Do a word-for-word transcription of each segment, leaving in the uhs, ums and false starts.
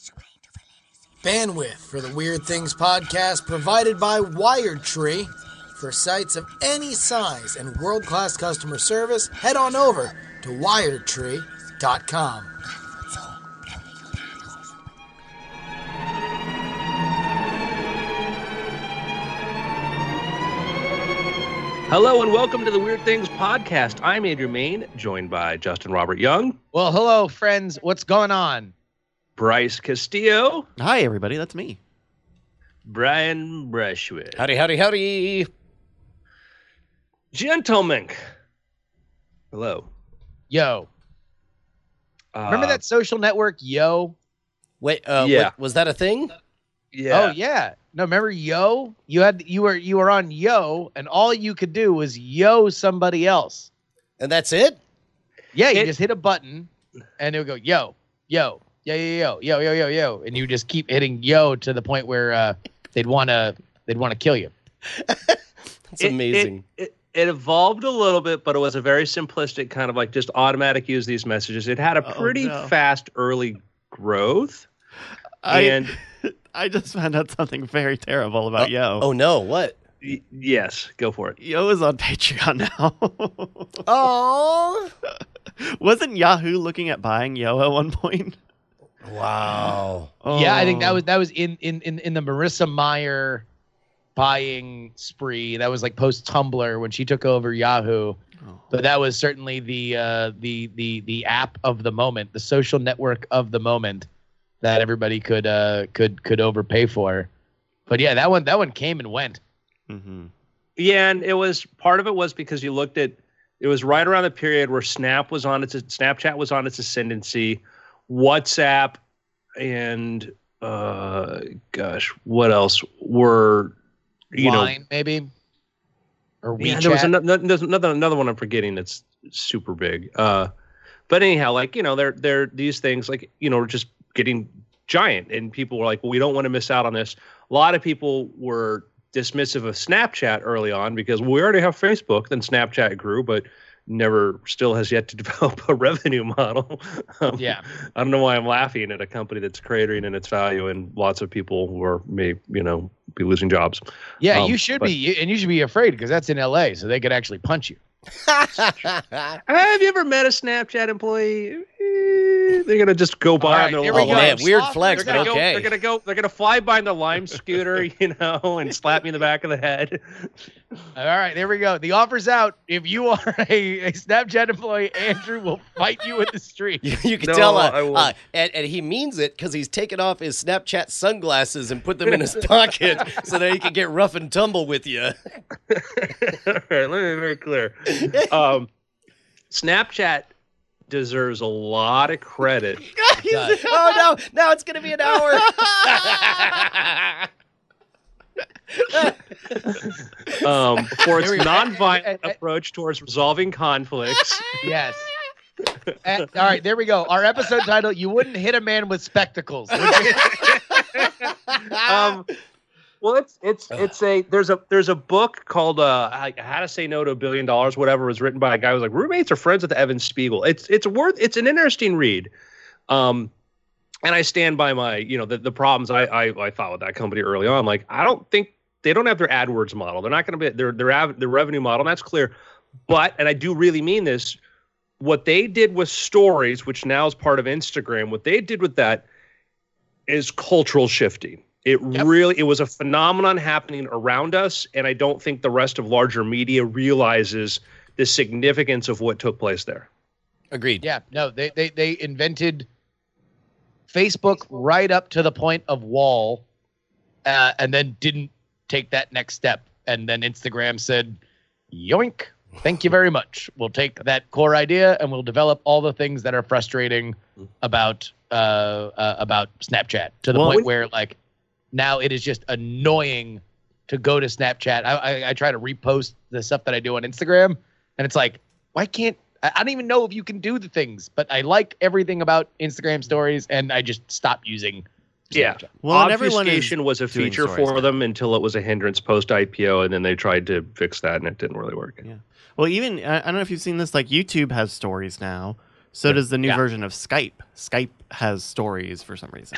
Bandwidth for the Weird Things podcast provided by WiredTree. For sites of any size and world-class customer service, head on over to wired tree dot com. Hello and welcome to the Weird Things podcast. I'm Andrew Main, joined by Justin Robert Young. Well, hello, friends. What's going on? Bryce Castillo. Hi, everybody. That's me. Brian Brushwood. Howdy, howdy, howdy. Gentlemen. Hello. Yo. Uh, Remember that social network, Yo? Wait, uh, Yeah. what, was that a thing? Yeah. Oh, yeah. No, remember Yo? You had you were you were on Yo, and all you could do was Yo somebody else. And that's it? Yeah, you It- just hit a button, and it would go Yo, Yo, Yo, Yo, Yo, Yo, Yo, Yo, Yo, and you just keep hitting Yo to the point where uh, they'd want to they'd want to kill you. That's It- amazing. It, it, it evolved a little bit, but it was a very simplistic kind of like just automatic use these messages. It had a Oh, pretty no. fast early growth. I, and I just found out something very terrible about Yo. Oh, no. What? y- yes, go for it. Yo is on Patreon now. Oh. Wasn't Yahoo looking at buying Yo at one point? Wow. Yeah, I think that Oh. was that was in in in, in the Marissa Mayer buying spree. That was like post Tumblr when she took over Yahoo. Oh. But that was certainly the uh, the the the app of the moment, the social network of the moment that everybody could uh, could could overpay for. But yeah, that one that one came and went. Mm-hmm. Yeah, and it was part of it was because you looked at it was right around the period where Snap was on its Snapchat was on its ascendancy, WhatsApp, and uh, gosh, what else were you Line know? maybe, or WeChat. Yeah, there was another, there's another another one I'm forgetting that's super big. Uh, but anyhow, like you know, they're they're these things like you know just getting giant, and people were like, well, we don't want to miss out on this. A lot of people were dismissive of Snapchat early on because we already have Facebook. Then Snapchat grew, but never still has yet to develop a revenue model. um, Yeah. I don't know why I'm laughing at a company that's cratering in its value and lots of people who are may you know be losing jobs. Yeah, Um, you should but- be, and you should be afraid because that's in L A, so they could actually punch you. Have you ever met a Snapchat employee? Eh, They're gonna just go by All on right, their here little we Oh, go. man. Weird Soft- flex, They're but gonna, go, okay. they're gonna go. They're gonna fly by in the Lime scooter, you know, and slap me in the back of the head. All right, there we go. The offer's out. If you are a, a Snapchat employee, Andrew will fight you in the street. You, you can No, tell, I uh, won't. uh, and, and he means it because he's taken off his Snapchat sunglasses and put them in his pocket so that he can get rough and tumble with you. All right, let me be very clear. Um, Snapchat deserves a lot of credit. does. Oh, no. Now it's going to be an hour. um, for its Here we go. nonviolent Eh, eh, eh. approach towards resolving conflicts. Yes. Uh, all right, there we go. Our episode title: "You wouldn't hit a man with spectacles." would you? um, well, it's it's it's a there's a there's a book called uh like, How to Say No to a Billion Dollars, whatever. It was written by a guy who was like roommates or friends with Evan Spiegel. It's it's worth it's an interesting read. Um, and I stand by my you know the the problems I I, I thought with that company early on. Like I don't think they don't have their AdWords model. They're not going to be their their av- their revenue model. That's clear. But and I do really mean this. What they did with stories, which now is part of Instagram, what they did with that is cultural shifting. It Yep. really, it was a phenomenon happening around us, and I don't think the rest of larger media realizes the significance of what took place there. Agreed. Yeah, no, they they they invented Facebook right up to the point of wall, uh, and then didn't take that next step. And then Instagram said, "Yoink! Thank you very much. We'll take that core idea and we'll develop all the things that are frustrating about uh, uh about Snapchat to the Well, point when- where like now it is just annoying to go to Snapchat. I, I I try to repost the stuff that I do on Instagram, and it's like, why can't I I don't even know if you can do the things, but I like everything about Instagram stories, and I just stopped using Yeah. Snapchat. Well, and everyone is Obfuscation was a doing feature stories for now. them until it was a hindrance post I P O, and then they tried to fix that, and it didn't really work. Yeah. Well, even I I don't know if you've seen this. Like YouTube has stories now, So does the new Yeah. version of Skype. Skype has stories for some reason.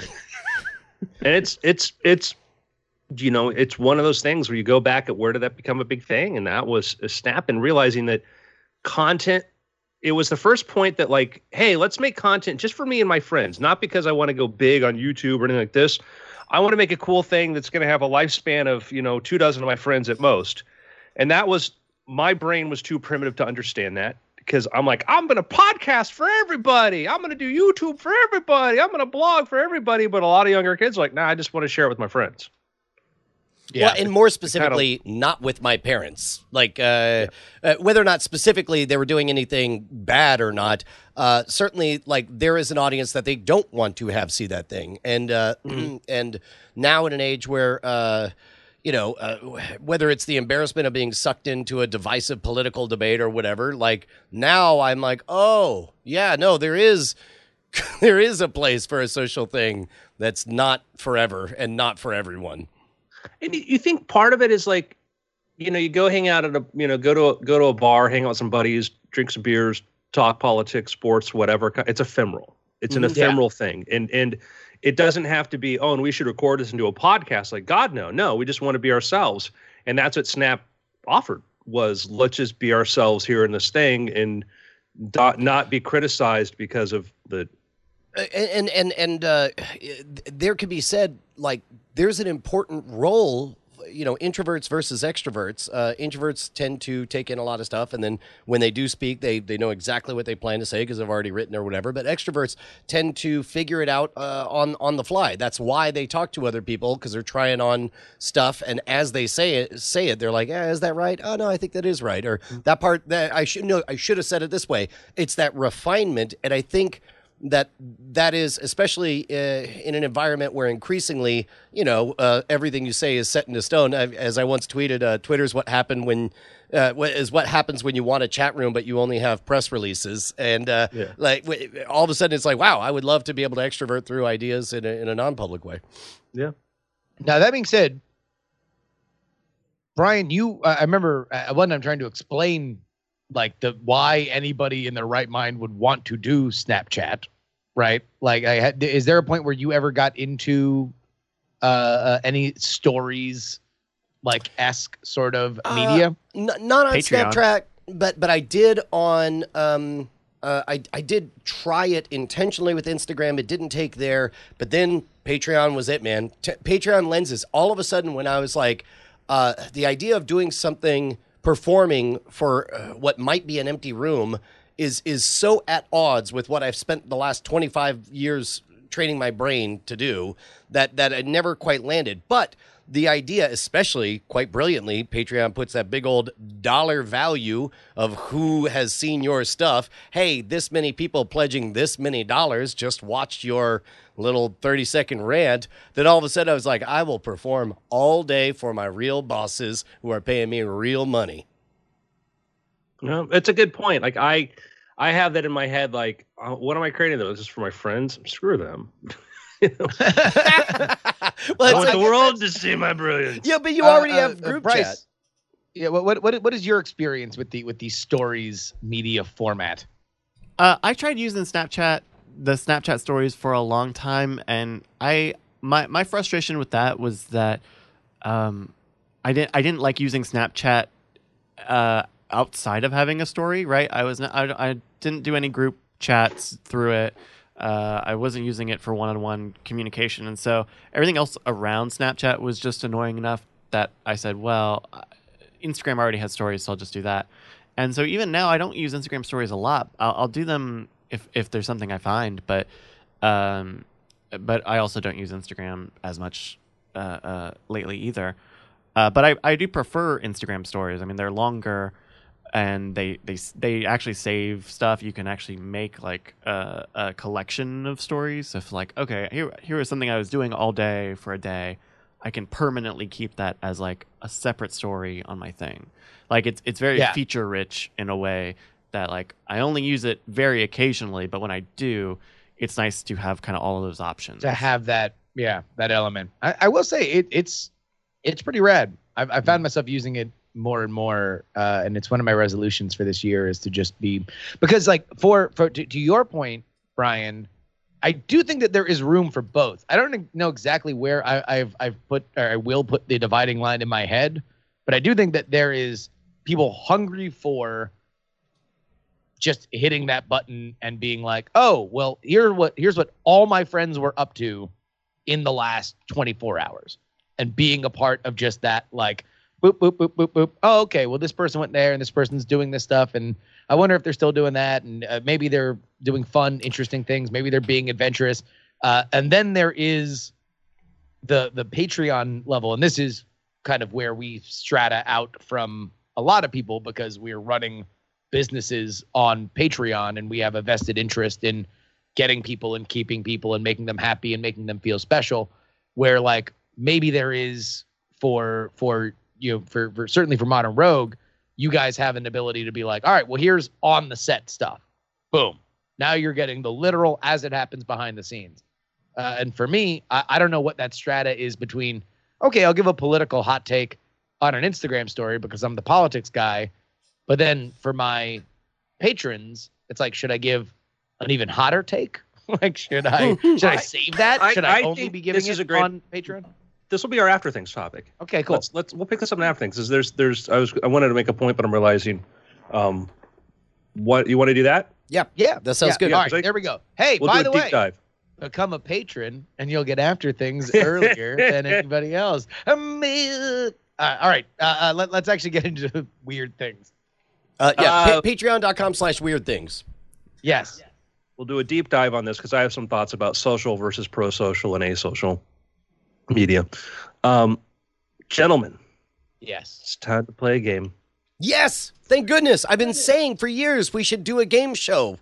And it's it's it's you know, it's one of those things where you go back at where did that become a big thing, and that was a Snap, and realizing that content, it was the first point that, like, hey, let's make content just for me and my friends, not because I want to go big on YouTube or anything like this. I want to make a cool thing that's going to have a lifespan of, you know, two dozen of my friends at most. And that was, my brain was too primitive to understand that, because I'm like, I'm going to podcast for everybody. I'm going to do YouTube for everybody. I'm going to blog for everybody. But a lot of younger kids are like, nah, I just want to share it with my friends. Yeah, well, and more specifically, not with my parents. Like, uh, yeah. uh, whether or not specifically they were doing anything bad or not, uh, certainly, like, there is an audience that they don't want to have see that thing. And uh, mm-hmm. and now in an age where, uh, you know, uh, whether it's the embarrassment of being sucked into a divisive political debate or whatever, like, now I'm like, oh, yeah, no, there is there is a place for a social thing that's not forever and not for everyone. And you think part of it is like, you know, you go hang out at a, you know, go to a, go to a bar, hang out with some buddies, drink some beers, talk politics, sports, whatever. It's ephemeral. It's an ephemeral yeah. thing. And, and it doesn't have to be, oh, and we should record this and do a podcast. Like, God, no, no, we just want to be ourselves. And that's what Snap offered, was let's just be ourselves here in this thing and not, not be criticized because of the. And, and, and uh, there could be said, like, there's an important role, you know, introverts versus extroverts. Uh, introverts tend to take in a lot of stuff, and then when they do speak, they they know exactly what they plan to say because they've already written or whatever. But extroverts tend to figure it out uh, on on the fly. That's why they talk to other people, because they're trying on stuff, and as they say it, say it, they're like, "Yeah, is that right? Oh no, I think that is right." Or that part that I should know, I should have said it this way. It's that refinement, and I think that that is especially uh, in an environment where increasingly, you know, uh, everything you say is set into stone. I, as I once tweeted, uh, Twitter's what happened when uh, is what happens when you want a chat room, but you only have press releases. And uh, yeah. like w- all of a sudden it's like, wow, I would love to be able to extrovert through ideas in a, in a non-public way. Yeah. Now, that being said, Brian, you, uh, I remember at one time trying to explain like the why anybody in their right mind would want to do Snapchat, right? Like, I had, is there a point where you ever got into uh, uh any stories like esque sort of media? Uh, n- not on Patreon. Snapchat, but but I did on um uh, I I did try it intentionally with Instagram. It didn't take there, but then Patreon was it, man. T- Patreon lenses. All of a sudden, when I was like, uh, the idea of doing something, performing for uh, what might be an empty room is is so at odds with what I've spent the last twenty-five years training my brain to do that that I never quite landed. But the idea, especially quite brilliantly, Patreon puts that big old dollar value of who has seen your stuff. Hey, this many people pledging this many dollars just watched your little thirty second rant. Then all of a sudden I was like, I will perform all day for my real bosses who are paying me real money. No, it's a good point. Like I, I have that in my head. Like, uh, what am I creating those? Just for my friends? Screw them. You know? Well, I want like, the world to see my brilliance. Yeah, but you already Uh, uh, have group Bryce, chat. Yeah, what what what what is your experience with the with the stories media format? Uh, I tried using Snapchat, the Snapchat stories for a long time, and I my my frustration with that was that um, I didn't I didn't like using Snapchat uh, outside of having a story. Right, I was not, I I didn't do any group chats through it. Uh, I wasn't using it for one-on-one communication, and so everything else around Snapchat was just annoying enough that I said, well, Instagram already has stories, so I'll just do that. And so even now, I don't use Instagram stories a lot. I'll, I'll do them if if there's something I find, but um, but I also don't use Instagram as much uh, uh, lately either. Uh, but I, I do prefer Instagram stories. I mean, they're longer, and they they they actually save stuff. You can actually make like a, a collection of stories. If like, okay, here here is something I was doing all day for a day, I can permanently keep that as like a separate story on my thing. Like it's it's very Yeah. feature rich in a way that like I only use it very occasionally, but when I do, it's nice to have kind of all of those options. To have that, yeah, that element. I, I will say it, it's it's pretty rad. I've I found myself using it more and more, uh, and it's one of my resolutions for this year is to just be, because like for for to, to your point, Brian, I do think that there is room for both. I don't know exactly where I, I've I've put or I will put the dividing line in my head, but I do think that there is people hungry for just hitting that button and being like, oh, well, here what here's what all my friends were up to in the last twenty-four hours, and being a part of just that, like, boop, boop, boop, boop, boop. Oh, okay, well, this person went there and this person's doing this stuff, and I wonder if they're still doing that, and uh, maybe they're doing fun, interesting things. Maybe they're being adventurous. Uh, and then there is the the Patreon level, and this is kind of where we strata out from a lot of people because we're running businesses on Patreon, and we have a vested interest in getting people and keeping people and making them happy and making them feel special, where like maybe there is for for you know for, for certainly for Modern Rogue, you guys have an ability to be like, all right, well, here's on the set stuff. Boom. Now you're getting the literal as it happens behind the scenes. Uh, and for me, I, I don't know what that strata is between, okay, I'll give a political hot take on an Instagram story because I'm the politics guy. But then for my patrons, it's like, should I give an even hotter take? Like, should I should I, I save that? I, should I, I only be giving this is it a great, on Patreon? This will be our after things topic. Okay, cool. Let's, let's we'll pick this up in after things. Is there's there's I was I wanted to make a point, but I'm realizing, um, what you want to do that? Yeah, Yeah, that sounds yeah. good. All Yeah, right, I- there we go. Hey, We'll by do the a deep way, dive. become a patron and you'll get after things earlier than anybody else. Um, uh, all right, uh, uh, let, let's actually get into weird things. Uh, yeah, Uh, pa- patreon.com slash weird things. Yes. We'll do a deep dive on this because I have some thoughts about social versus pro-social and asocial media. Um, gentlemen, Yes. it's time to play a game. Yes, thank goodness. I've been saying for years we should do a game show.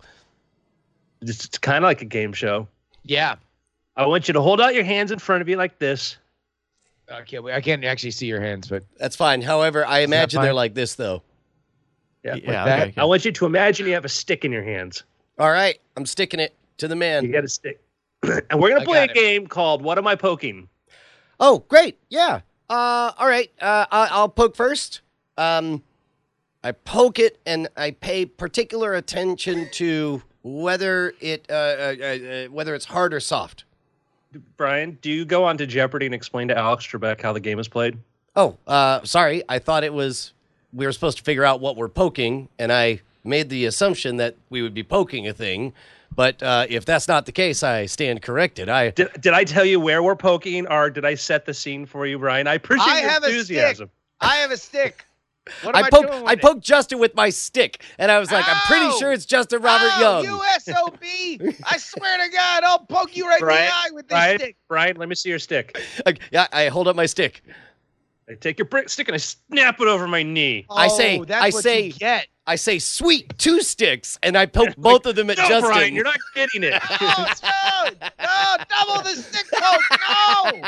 It's, it's kind of like a game show. Yeah. I want you to hold out your hands in front of you like this. I can't, I can't actually see your hands, but That's fine. However, I imagine fine? they're like this, though. Yeah, Yeah, like that. okay, okay. I want you to imagine you have a stick in your hands. All right, I'm sticking it to the You man. got a stick. And we're going I to play a got it. game called What Am I Poking? Oh, great. Yeah. Uh, all right. Uh, I- I'll poke first. Um, I poke it and I pay particular attention to whether it uh, uh, uh, whether it's hard or soft. Brian, do you go on to Jeopardy and explain to Alex Trebek how the game is played? Oh, uh, sorry. I thought it was we were supposed to figure out what we're poking, and I made the assumption that we would be poking a thing. But uh, if that's not the case, I stand corrected. I Did, did I tell you where we're poking, or did I set the scene for you, Brian? I appreciate I your have a enthusiasm. stick. I have a stick. What am I I, poked doing with I it? poked Justin with my stick, and I was like, I'm pretty Ow! sure it's Justin Robert Oh, Young. you S O B! I swear to God, I'll poke you right Brian, in the eye with this Brian, stick. Brian, let me see your stick. Like, yeah, I hold up my stick. I take your brick stick and I snap it over my knee. I say- Oh, that's I what say- you get. I say, sweet, two sticks, and I poke both of them at No, Justin. Brian, you're not getting it. Oh, no, no, double the stick poke. No.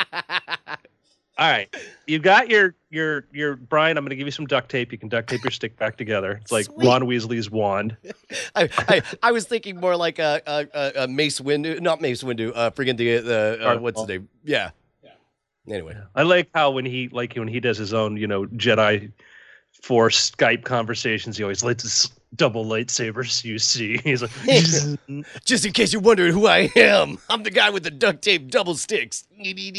All right, you got your your your Brian. I'm going to give you some duct tape. You can duct tape your stick back together. It's like Sweet. Ron Weasley's wand. I, I, I was thinking more like a, a, a, a Mace Windu, not Mace Windu, uh, friggin' the, the uh, Darth what's Maul. his name? Yeah. Anyway. I like how when he like when he does his own, you know, Jedi Force Skype conversations, he always lights his double lightsabers. You see, he's like, Just in case you're wondering who I am, I'm the guy with the duct tape double sticks.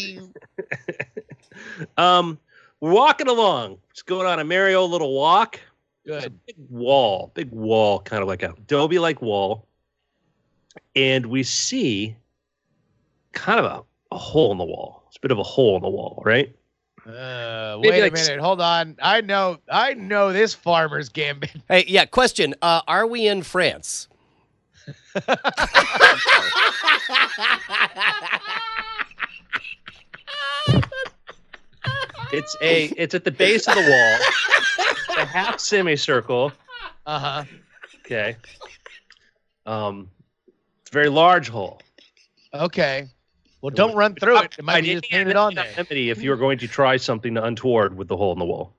um, we're walking along, just going on a merry old little walk. There's a Good. big wall, big wall, kind of like a Adobe-like wall, and we see kind of a, a hole in the wall. It's a bit of a hole in the wall, right? Uh, Maybe wait like a minute. Hold on. I know. I know this farmer's gambit. Hey, yeah, question. Uh, are we in France? It's a it's at the base of the wall, a half semicircle. Uh huh. Okay. Um, it's a very large hole. Okay. Well, don't run through it. It might be I'd just painted on there. anonymity if you were going to try something untoward with the hole in the wall.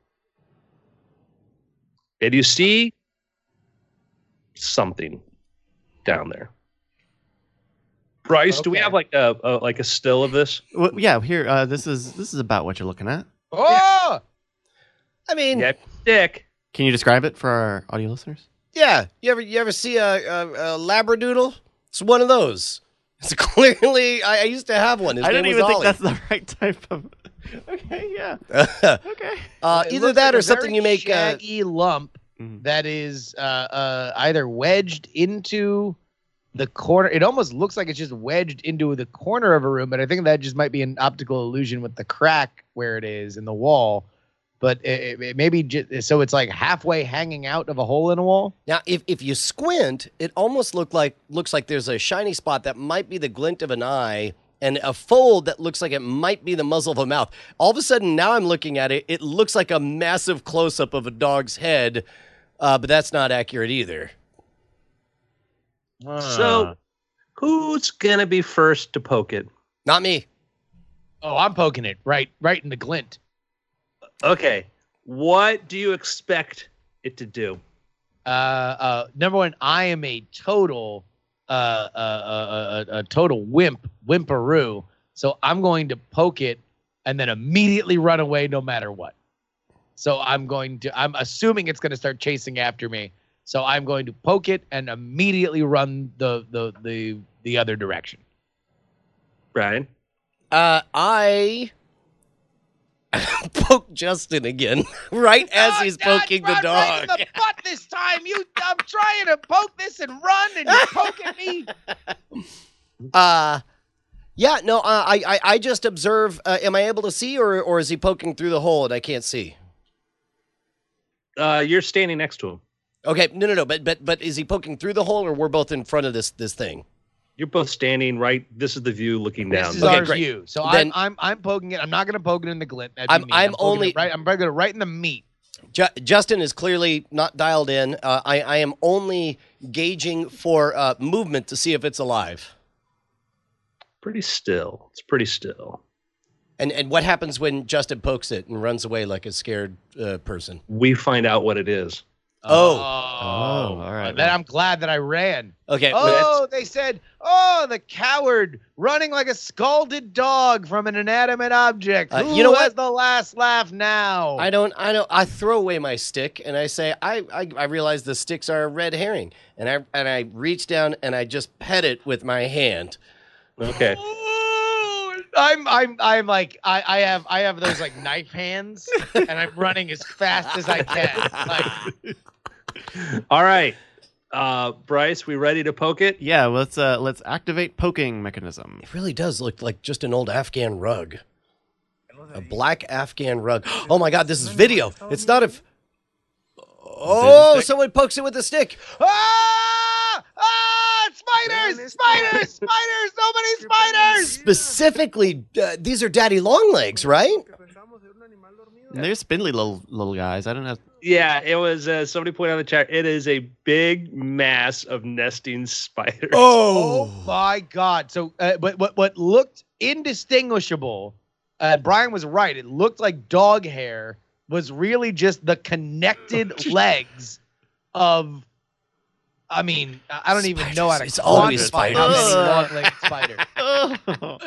And you see something down there. Bryce, do we Okay. have like a, a like a still of this? Well, yeah, here. Uh, this is this is about what you're looking at. Oh! I mean, Yep. Dick. Can you describe it for our audio listeners? yeah. You ever you ever see a, a, a labradoodle? It's one of those. It's clearly. I, I used to have one. His I name don't even was think Ollie. that's the right type of. Okay, yeah. Okay. uh, It either looks that like or a something very you make. Uh, shaggy lump Mhm. that is uh, uh, either wedged into the corner. It almost looks like it's just wedged into the corner of a room, but I think that just might be an optical illusion with the crack where it is in the wall. But it, it maybe just, so it's like halfway hanging out of a hole in a wall. Now, if, if you squint, it almost look like looks like there's a shiny spot that might be the glint of an eye and a fold that looks like it might be the muzzle of a mouth. All of a sudden, now I'm looking at it, it looks like a massive close-up of a dog's head, uh, but that's not accurate either. So, who's gonna be first to poke it? Not me. Oh, I'm poking it right, right in the glint. Okay. What do you expect it to do? Uh, uh, number one, I am a total, uh, uh, uh, uh, a total wimp, wimparoo. So I'm going to poke it and then immediately run away no matter what. So I'm going to, I'm assuming it's going to start chasing after me. So I'm going to poke it and immediately run the the the the other direction. Brian? Uh, I poke Justin again, right as he's poking the Run right in dog. the butt this time. You, I'm trying to poke this and run, and you're poking me. Uh, yeah, no, uh, I, I, I just observe. Uh, am I able to see, or, or is he poking through the hole and I can't see? Uh, you're standing next to him. Okay, no, no, no, but, but, but is he poking through the hole, or we're both in front of this, this thing? You're both standing right. This is the view looking down. This is Okay, our great. view. So Then- I'm, I'm I'm poking it. I'm not going to poke it in the glint. That'd be I'm- mean. I'm poking only- it right. I'm poking it right in the meat. Ju- Justin is clearly not dialed in. Uh, I, I am only gauging for uh, movement to see if it's alive. Pretty still. It's pretty still. And and what happens when Justin pokes it and runs away like a scared uh, person? We find out what it is. Oh. oh, all right. Then I'm glad that I ran. Okay, well, Oh, they said, oh, the coward running like a scalded dog from an inanimate object. Uh, Who you know has what? the last laugh now? I don't, I don't, I throw away my stick and I say, I, I, I realize the sticks are a red herring, and I, and I reach down and I just pet it with my hand. Okay. Ooh, I'm, I'm, I'm like, I, I have, I have those like knife hands, and I'm running as fast as I can. Like, All right. Uh, Bryce, we ready to poke it? Yeah, let's uh let's activate poking mechanism. It really does look like just an old Afghan rug, a black Afghan rug. Oh my God, this is video. It's not a. F- oh, someone pokes it with a stick. ah, ah, spiders, spiders, spiders, so many spiders. Specifically, uh, these are daddy long legs, right? And they're spindly little little guys. I don't know. Yeah, it was. Uh, somebody pointed out in the chat. It is a big mass of nesting spiders. Oh my God! So, uh, but what what looked indistinguishable? Uh, Brian was right. It looked like dog hair was really just the connected legs of. I mean, I don't even know how to. It's always quantify how many spiders. long-legged spiders. Oh.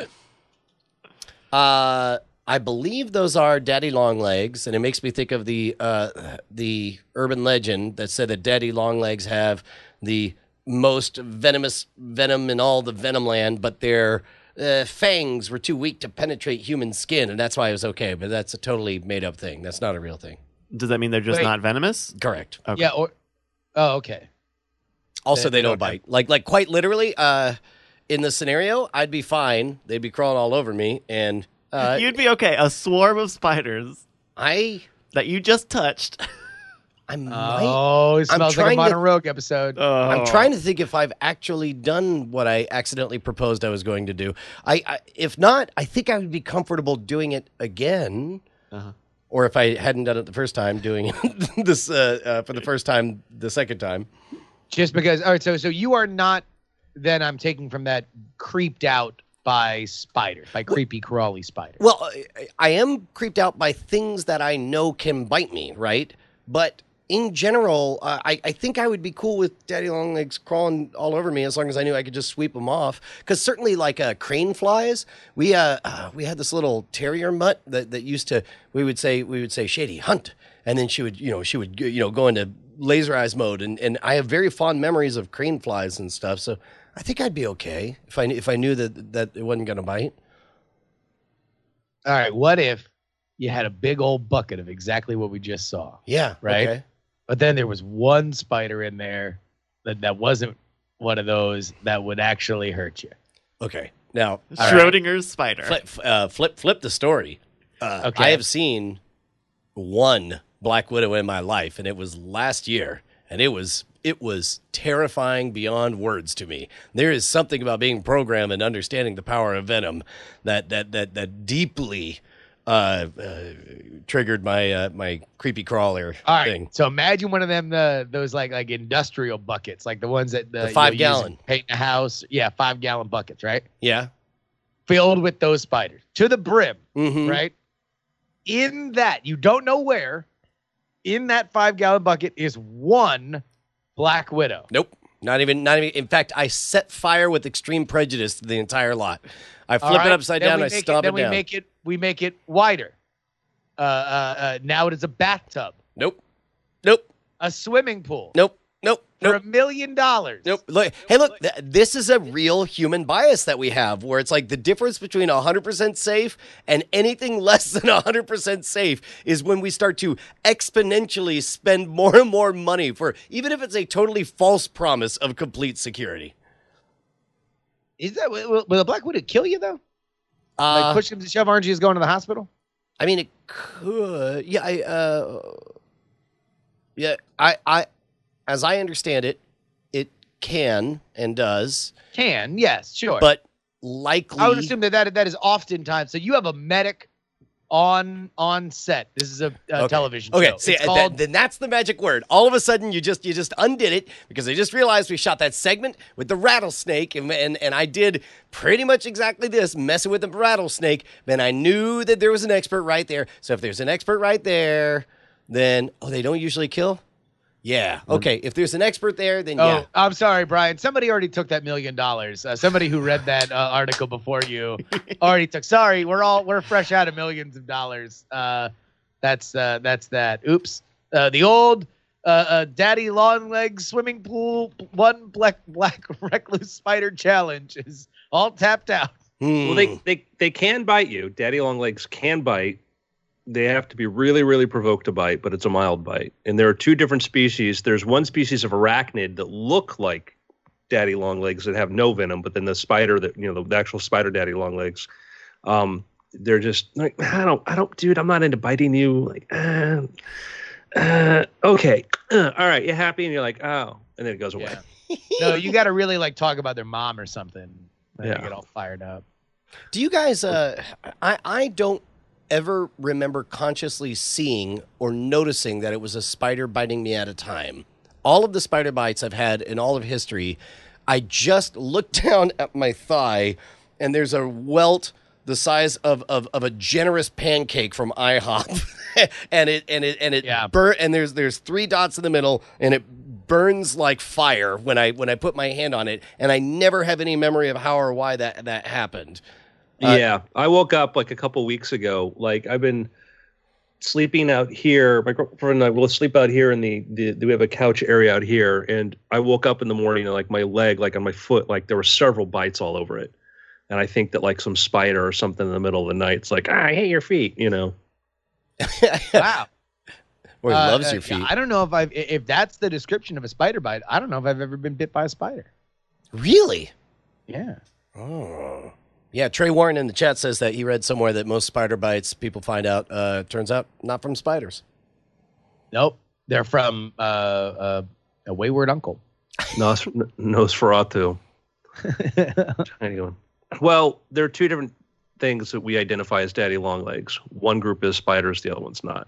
Uh, I believe those are daddy long legs, and it makes me think of the uh, the urban legend that said that daddy long legs have the most venomous venom in all the venom land, but their uh, fangs were too weak to penetrate human skin, and that's why it was okay. But that's a totally made up thing. That's not a real thing. Does that mean they're just Wait. not venomous? Correct. Okay. Yeah. Or. Oh, okay. Also, They- they, they don't don't bite. Like like quite literally. Uh, in the scenario, I'd be fine. They'd be crawling all over me, and uh, You'd be okay. A swarm of spiders I that you just touched. I might. Oh, it I'm smells like a trying to- Modern Rogue episode. Oh. I'm trying to think if I've actually done what I accidentally proposed I was going to do. I, I if not, I think I would be comfortable doing it again. Uh-huh. Or if I hadn't done it the first time, doing it this uh, uh, for the first time the second time. Just because. All right. So, so you are not. Then I'm taking from that creeped out by spiders, by creepy crawly spiders. Well, I, I am creeped out by things that I know can bite me, right? But in general, uh, I, I think I would be cool with daddy long legs crawling all over me as long as I knew I could just sweep them off. Because certainly, like uh, crane flies, we uh, uh, we had this little terrier mutt that, that used to we would say we would say Shady hunt, and then she would, you know, she would, you know, go into laser eyes mode, and, and I have very fond memories of crane flies and stuff. So I think I'd be okay if I if I knew that that it wasn't going to bite. All right. What if you had a big old bucket of exactly what we just saw? Yeah. Right. Okay. But then there was one spider in there that, that wasn't one of those that would actually hurt you. Okay. Now, Schrodinger's spider. Flip, uh, flip, flip the story. Uh, Okay. I have seen one Black Widow in my life, and it was last year, and it was it was terrifying beyond words to me. There is something about being programmed and understanding the power of venom that that that that deeply uh, uh, triggered my uh, my creepy crawler All right. thing. So imagine one of them, uh, those like like industrial buckets, like the ones that The you five know, use gallon. in painting a house. Yeah, five gallon buckets, right? Yeah. Filled with those spiders to the brim, Mm-hmm. right? In that, you don't know where, in that five gallon bucket is one Black Widow. Nope. Not even. Not even. In fact, I set fire with extreme prejudice to the entire lot. I flip All right? it upside Then down. we I make stomp it, it, Then we down. make it. We make it wider. Uh, uh, uh, now it is a bathtub, Nope. Nope. a swimming pool. Nope. Nope. For Nope. a million dollars. Nope. Look, hey, look, th- this is a real human bias that we have where it's like the difference between one hundred percent safe and anything less than one hundred percent safe is when we start to exponentially spend more and more money for, even if it's a totally false promise of complete security. Is that will, will a Black Widow kill you though? Uh, Like push him to shove, aren't you? Is going to the hospital? I mean, it could. Yeah, I, uh, yeah, I, I, as I understand it, it can and does, Can yes, sure. but likely. I would assume that that, that is oftentimes. So you have a medic on on set. This is a, a Okay. television Okay, show. see, It's uh, called, that, then that's the magic word. All of a sudden, you just you just undid it because I just realized we shot that segment with the rattlesnake, and and, and I did pretty much exactly this, messing with the rattlesnake. Then I knew that there was an expert right there. So if there's an expert right there, then oh, they don't usually kill. Yeah. Okay. If there's an expert there, then oh, yeah. I'm sorry, Brian. Somebody already took that million dollars. Uh, somebody who read that uh, article before you already took. Sorry, we're all we're fresh out of millions of dollars. Uh, that's uh, that's that. Oops. Uh, the old uh, uh, Daddy Longlegs swimming pool one black black recluse spider challenge is all tapped out. Hmm. Well, they, they they can bite you. Daddy longlegs can bite. They have to be really, really provoked to bite, but it's a mild bite. And there are two different species. There's one species of arachnid that look like daddy longlegs that have no venom, but then the spider that, you know, the, the actual spider daddy longlegs, um, they're just like, I don't, I don't, dude, I'm not into biting you. Like, uh, uh, okay. Uh, all right. You happy? And you're like, oh, and then it goes away. Yeah. No, you got to really like talk about their mom or something. Then Yeah. you get all fired up. Do you guys? Uh, I I don't ever remember consciously seeing or noticing that it was a spider biting me at a time. All of the spider bites I've had in all of history, I just look down at my thigh, and there's a welt the size of of, of a generous pancake from IHOP, and it and it and it Yeah. burn. And there's there's three dots in the middle, and it burns like fire when I when I put my hand on it, and I never have any memory of how or why that that happened. Uh, yeah, I woke up like a couple weeks ago. Like I've been sleeping out here. My girlfriend and I will sleep out here in the, the, the we have a couch area out here. And I woke up in the morning and like my leg, like on my foot, like there were several bites all over it. And I think that like some spider or something in the middle of the night, it's like, ah, I hate your feet, you know? Wow. Or he Uh, loves uh, your feet. I don't know if I've if that's the description of a spider bite. I don't know if I've ever been bit by a spider. Really? Yeah. Oh. Yeah, Trey Warren in the chat says that he read somewhere that most spider bites, people find out, uh, turns out not from spiders. Nope. They're from uh, uh, a wayward uncle. Nos- Nosferatu. Anyway. Well, there are two different things that we identify as daddy longlegs. One group is spiders, the other one's not.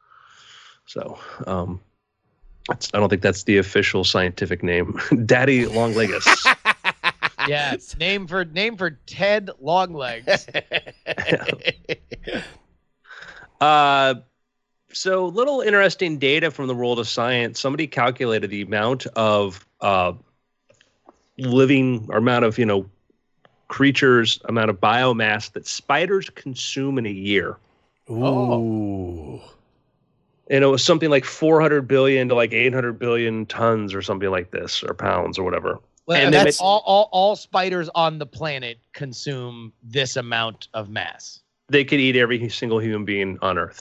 So, um, that's, I don't think that's the official scientific name. Daddy longlegus. Yeah. name for name for Ted Longlegs. Uh, so little interesting data from the world of science. Somebody calculated the amount of uh, living, or amount of, you know, creatures, amount of biomass that spiders consume in a year. Ooh. And it was something like four hundred billion to like eight hundred billion tons or something like this, or pounds or whatever. Well, and and then that's it- all, all, all spiders on the planet consume this amount of mass. They could eat every single human being on Earth.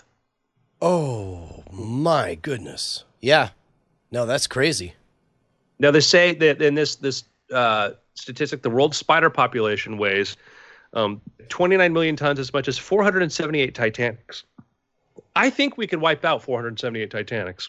Oh my goodness. Yeah. No, that's crazy. Now they say that in this this uh, statistic, the world spider population weighs um, twenty-nine million tons, as much as four hundred seventy-eight Titanics. I think we could wipe out four hundred seventy-eight Titanics.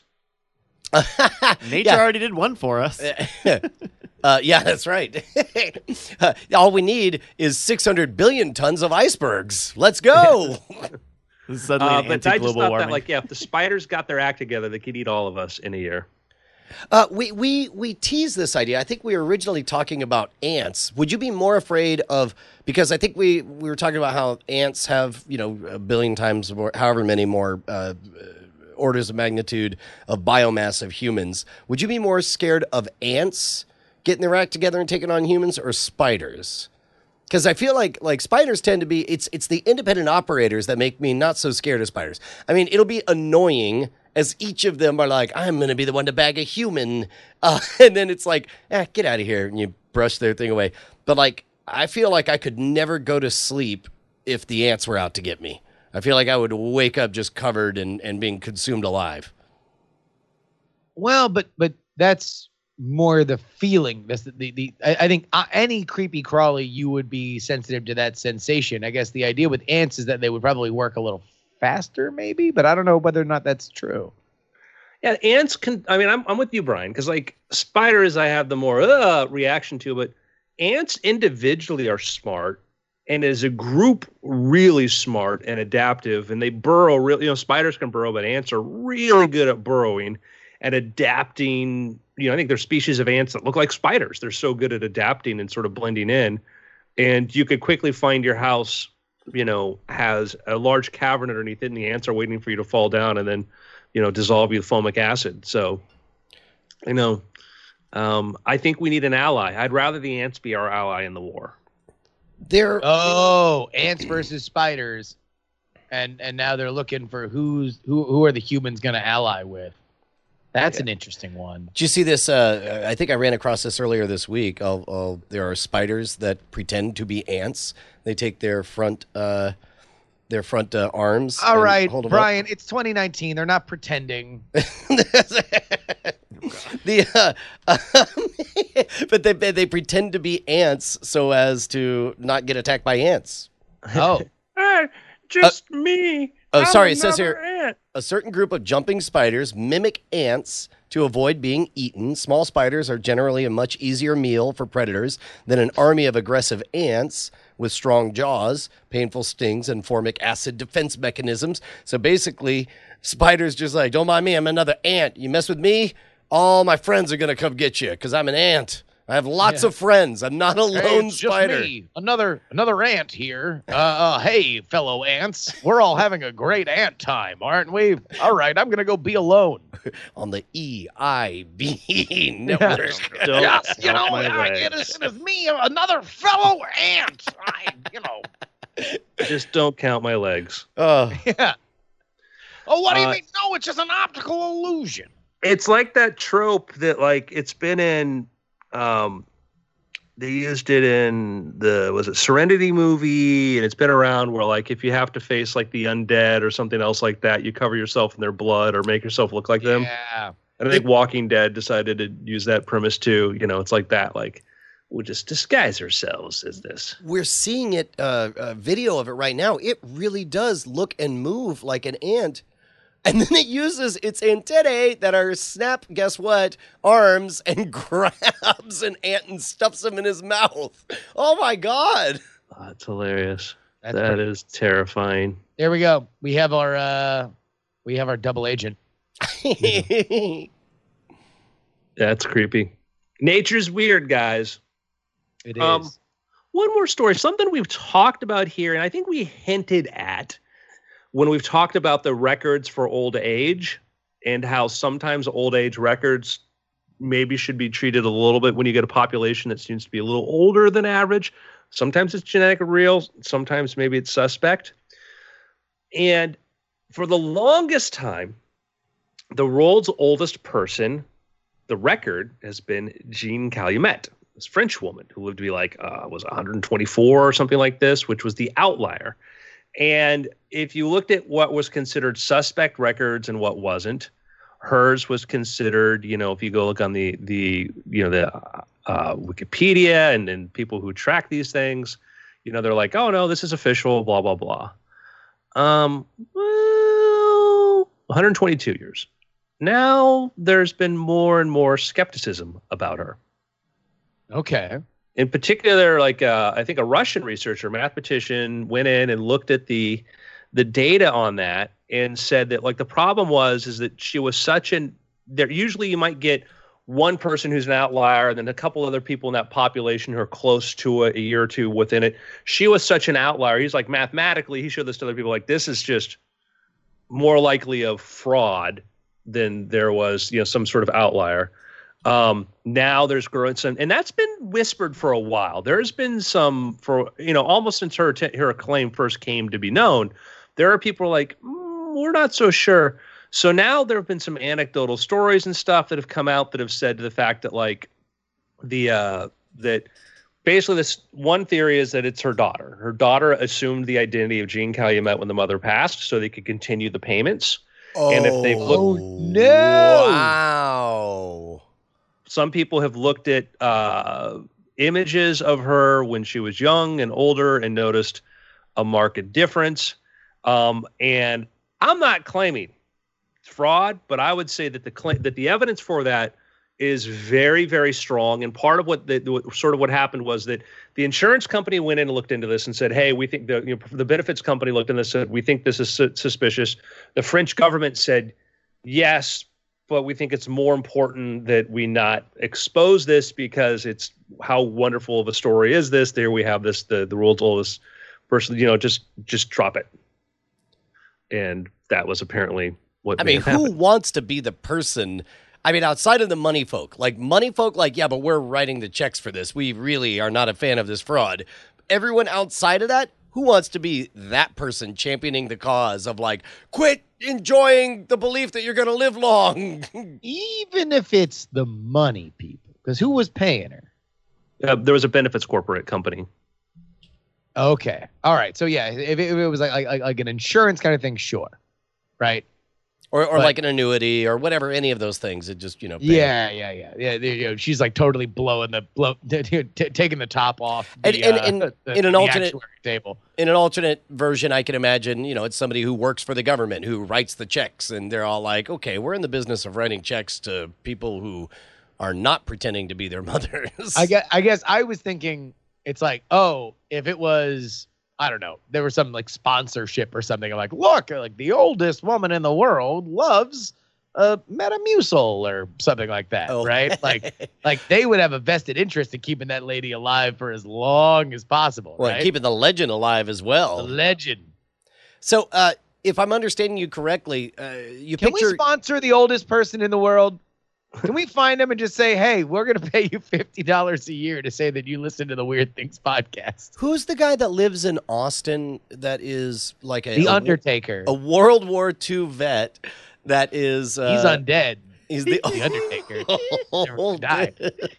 Nature Yeah. already did one for us. Uh, yeah, that's right. Uh, all we need is six hundred billion tons of icebergs. Let's go. This is suddenly Uh, an but I just anti-global thought warming. that, like, yeah, if the spiders got their act together, they could eat all of us in a year. Uh, we, we, we teased this idea. I think we were originally talking about ants. Would you be more afraid of, because I think we, we were talking about how ants have, you know, a billion times more, however many more uh, orders of magnitude of biomass of humans. Would you be more scared of ants getting their act together and taking on humans, or spiders? Because I feel like like spiders tend to be, it's it's the independent operators that make me not so scared of spiders. I mean, it'll be annoying as each of them are like, I'm going to be the one to bag a human. Uh, and then it's like, eh, get out of here. And you brush their thing away. But like, I feel like I could never go to sleep if the ants were out to get me. I feel like I would wake up just covered and, and being consumed alive. Well, but but that's more the feeling. That's the, the, the I, I think uh, any creepy crawly, you would be sensitive to that sensation. I guess the idea with ants is that they would probably work a little faster, maybe, but I don't know whether or not that's true. Yeah, ants can. I mean, I'm I'm with you, Brian, because like spiders, I have the more uh, reaction to, but ants individually are smart, and as a group, really smart and adaptive, and they burrow. Really, you know, spiders can burrow, but ants are really good at burrowing and adapting. You know, I think there's species of ants that look like spiders. They're so good at adapting and sort of blending in, and you could quickly find your house, you know, has a large cavern underneath it, and the ants are waiting for you to fall down, and then, you know, dissolve you with formic acid. So, you know, um, I think we need an ally. I'd rather the ants be our ally in the war. They're Oh, ants versus spiders, and and now they're looking for who's who who are the humans going to ally with. That's an interesting one. Did you see this? Uh, I think I ran across this earlier this week. I'll, I'll, there are spiders that pretend to be ants. They take their front, uh, their front uh, arms. All and right, hold 'em Brian, it's twenty nineteen. They're not pretending. up. the, uh, but they they pretend to be ants so as to not get attacked by ants. Oh, Hey, just me. oh, I'm sorry, it says another here- ant. A certain group of jumping spiders mimic ants to avoid being eaten. Small spiders are generally a much easier meal for predators than an army of aggressive ants with strong jaws, painful stings, and formic acid defense mechanisms. So basically, spiders just like, don't mind me, I'm another ant. You mess with me, all my friends are going to come get you because I'm an ant. I have lots Yeah. of friends. I'm not a hey, lone it's just spider. me, another another ant here. Uh, uh, hey, fellow ants, we're all having a great ant time, aren't we? All right, I'm gonna go be alone. On the E I B network. Don't Yes, you count know, my I, it, legs. is, it is me, another fellow ant. I, you know, Just don't count my legs. Oh. yeah. Oh, what do you Uh, mean? No, it's just an optical illusion. It's like that trope that, like, it's been in. Um, they used it in the was it Serenity movie, and it's been around where, like, if you have to face like the undead or something else like that, you cover yourself in their blood or make yourself look like them. Yeah. And I think Walking Dead decided to use that premise too. You know, it's like that, like, we'll just disguise ourselves as this. We're seeing it, uh, a video of it right now. It really does look and move like an ant. And then it uses its antennae that are snap, guess what, arms, and grabs an ant and stuffs him in his mouth. Oh my God. Oh, that's hilarious. That's That pretty- is terrifying. There we go. We have our uh, we have our double agent. That's creepy. Nature's weird, guys. It is. Um, One more story, something we've talked about here, and I think we hinted at when we've talked about the records for old age and how sometimes old age records maybe should be treated a little bit when you get a population that seems to be a little older than average. Sometimes it's genetic real, sometimes maybe it's suspect. And for the longest time, the world's oldest person, the record has been Jean Calumet, this French woman who lived to be like, uh, was one hundred twenty-four or something like this, which was the outlier. And if you looked at what was considered suspect records and what wasn't, hers was considered, you know, if you go look on the, the you know, the uh, Wikipedia and, and people who track these things, you know, they're like, oh, no, this is official, blah, blah, blah. Um, well, one hundred twenty-two years. Now there's been more and more skepticism about her. Okay. In particular, like uh, I think a Russian researcher, mathematician, went in and looked at the the data on that and said that like the problem was is that she was such an there. Usually, you might get one person who's an outlier, and then a couple other people in that population who are close to it, a year or two within it. She was such an outlier. He's like mathematically, he showed this to other people like this is just more likely of fraud than there was, you know, some sort of outlier. Um, now there's growing some, and that's been whispered for a while. There's been some for, you know, almost since her, t- her claim first came to be known, there are people like, mm, we're not so sure. So now there have been some anecdotal stories and stuff that have come out that have said to the fact that like the, uh, that basically this one theory is that it's her daughter. Her daughter assumed the identity of Jean Calumet when the mother passed so they could continue the payments. Oh, and if they've looked, Oh, no. Wow. some people have looked at uh, images of her when she was young and older and noticed a marked difference. Um, and I'm not claiming it's fraud, but I would say that the claim, that the evidence for that is very, very strong. And part of what the, the sort of what happened was that the insurance company went in and looked into this and said, hey, we think the, you know, the benefits company looked into this and said, we think this is su- suspicious. The French government said, yes, but we think it's more important that we not expose this because it's how wonderful of a story is this. There we have this, the, the world's oldest person, you know, just, just drop it. And that was apparently what I mean, who happened. wants to be the person? I mean, outside of the money folk, like money folk, like, yeah, but we're writing the checks for this. We really are not a fan of this fraud. Everyone outside of that, who wants to be that person championing the cause of like, quit enjoying the belief that you're going to live long? Even if it's the money people, because who was paying her? Uh, there was a benefits corporate company. Okay. All right. So yeah, if it, if it was like, like like an insurance kind of thing, sure. Right. Or, or But- like an annuity or whatever, any of those things. It just, you know. pay. Yeah, yeah, yeah, yeah. they- You know, she's like totally blowing the blow, t- t- t- taking the top off. The, And- and- uh, and the- in an the alternate- actuary table. In an alternate version, I can imagine, you know, it's somebody who works for the government who writes the checks, and they're all like, okay, we're in the business of writing checks to people who are not pretending to be their mothers. I guess. I guess I was thinking it's like, oh, if it was, I don't know, there was some like sponsorship or something. I'm like, look, like the oldest woman in the world loves uh, Metamucil or something like that, Oh. right? Like, like they would have a vested interest in keeping that lady alive for as long as possible, well, right? keeping the legend alive as the well. legend. So, uh, if I'm understanding you correctly, uh, you Can picture we sponsor the oldest person in the world? Can we find them and just say, hey, we're going to pay you fifty dollars a year to say that you listen to the Weird Things podcast? who's the guy that lives in Austin that is like a The a, Undertaker. a World War Two vet that is uh, He's undead. He's the, The Undertaker. Oh, Die.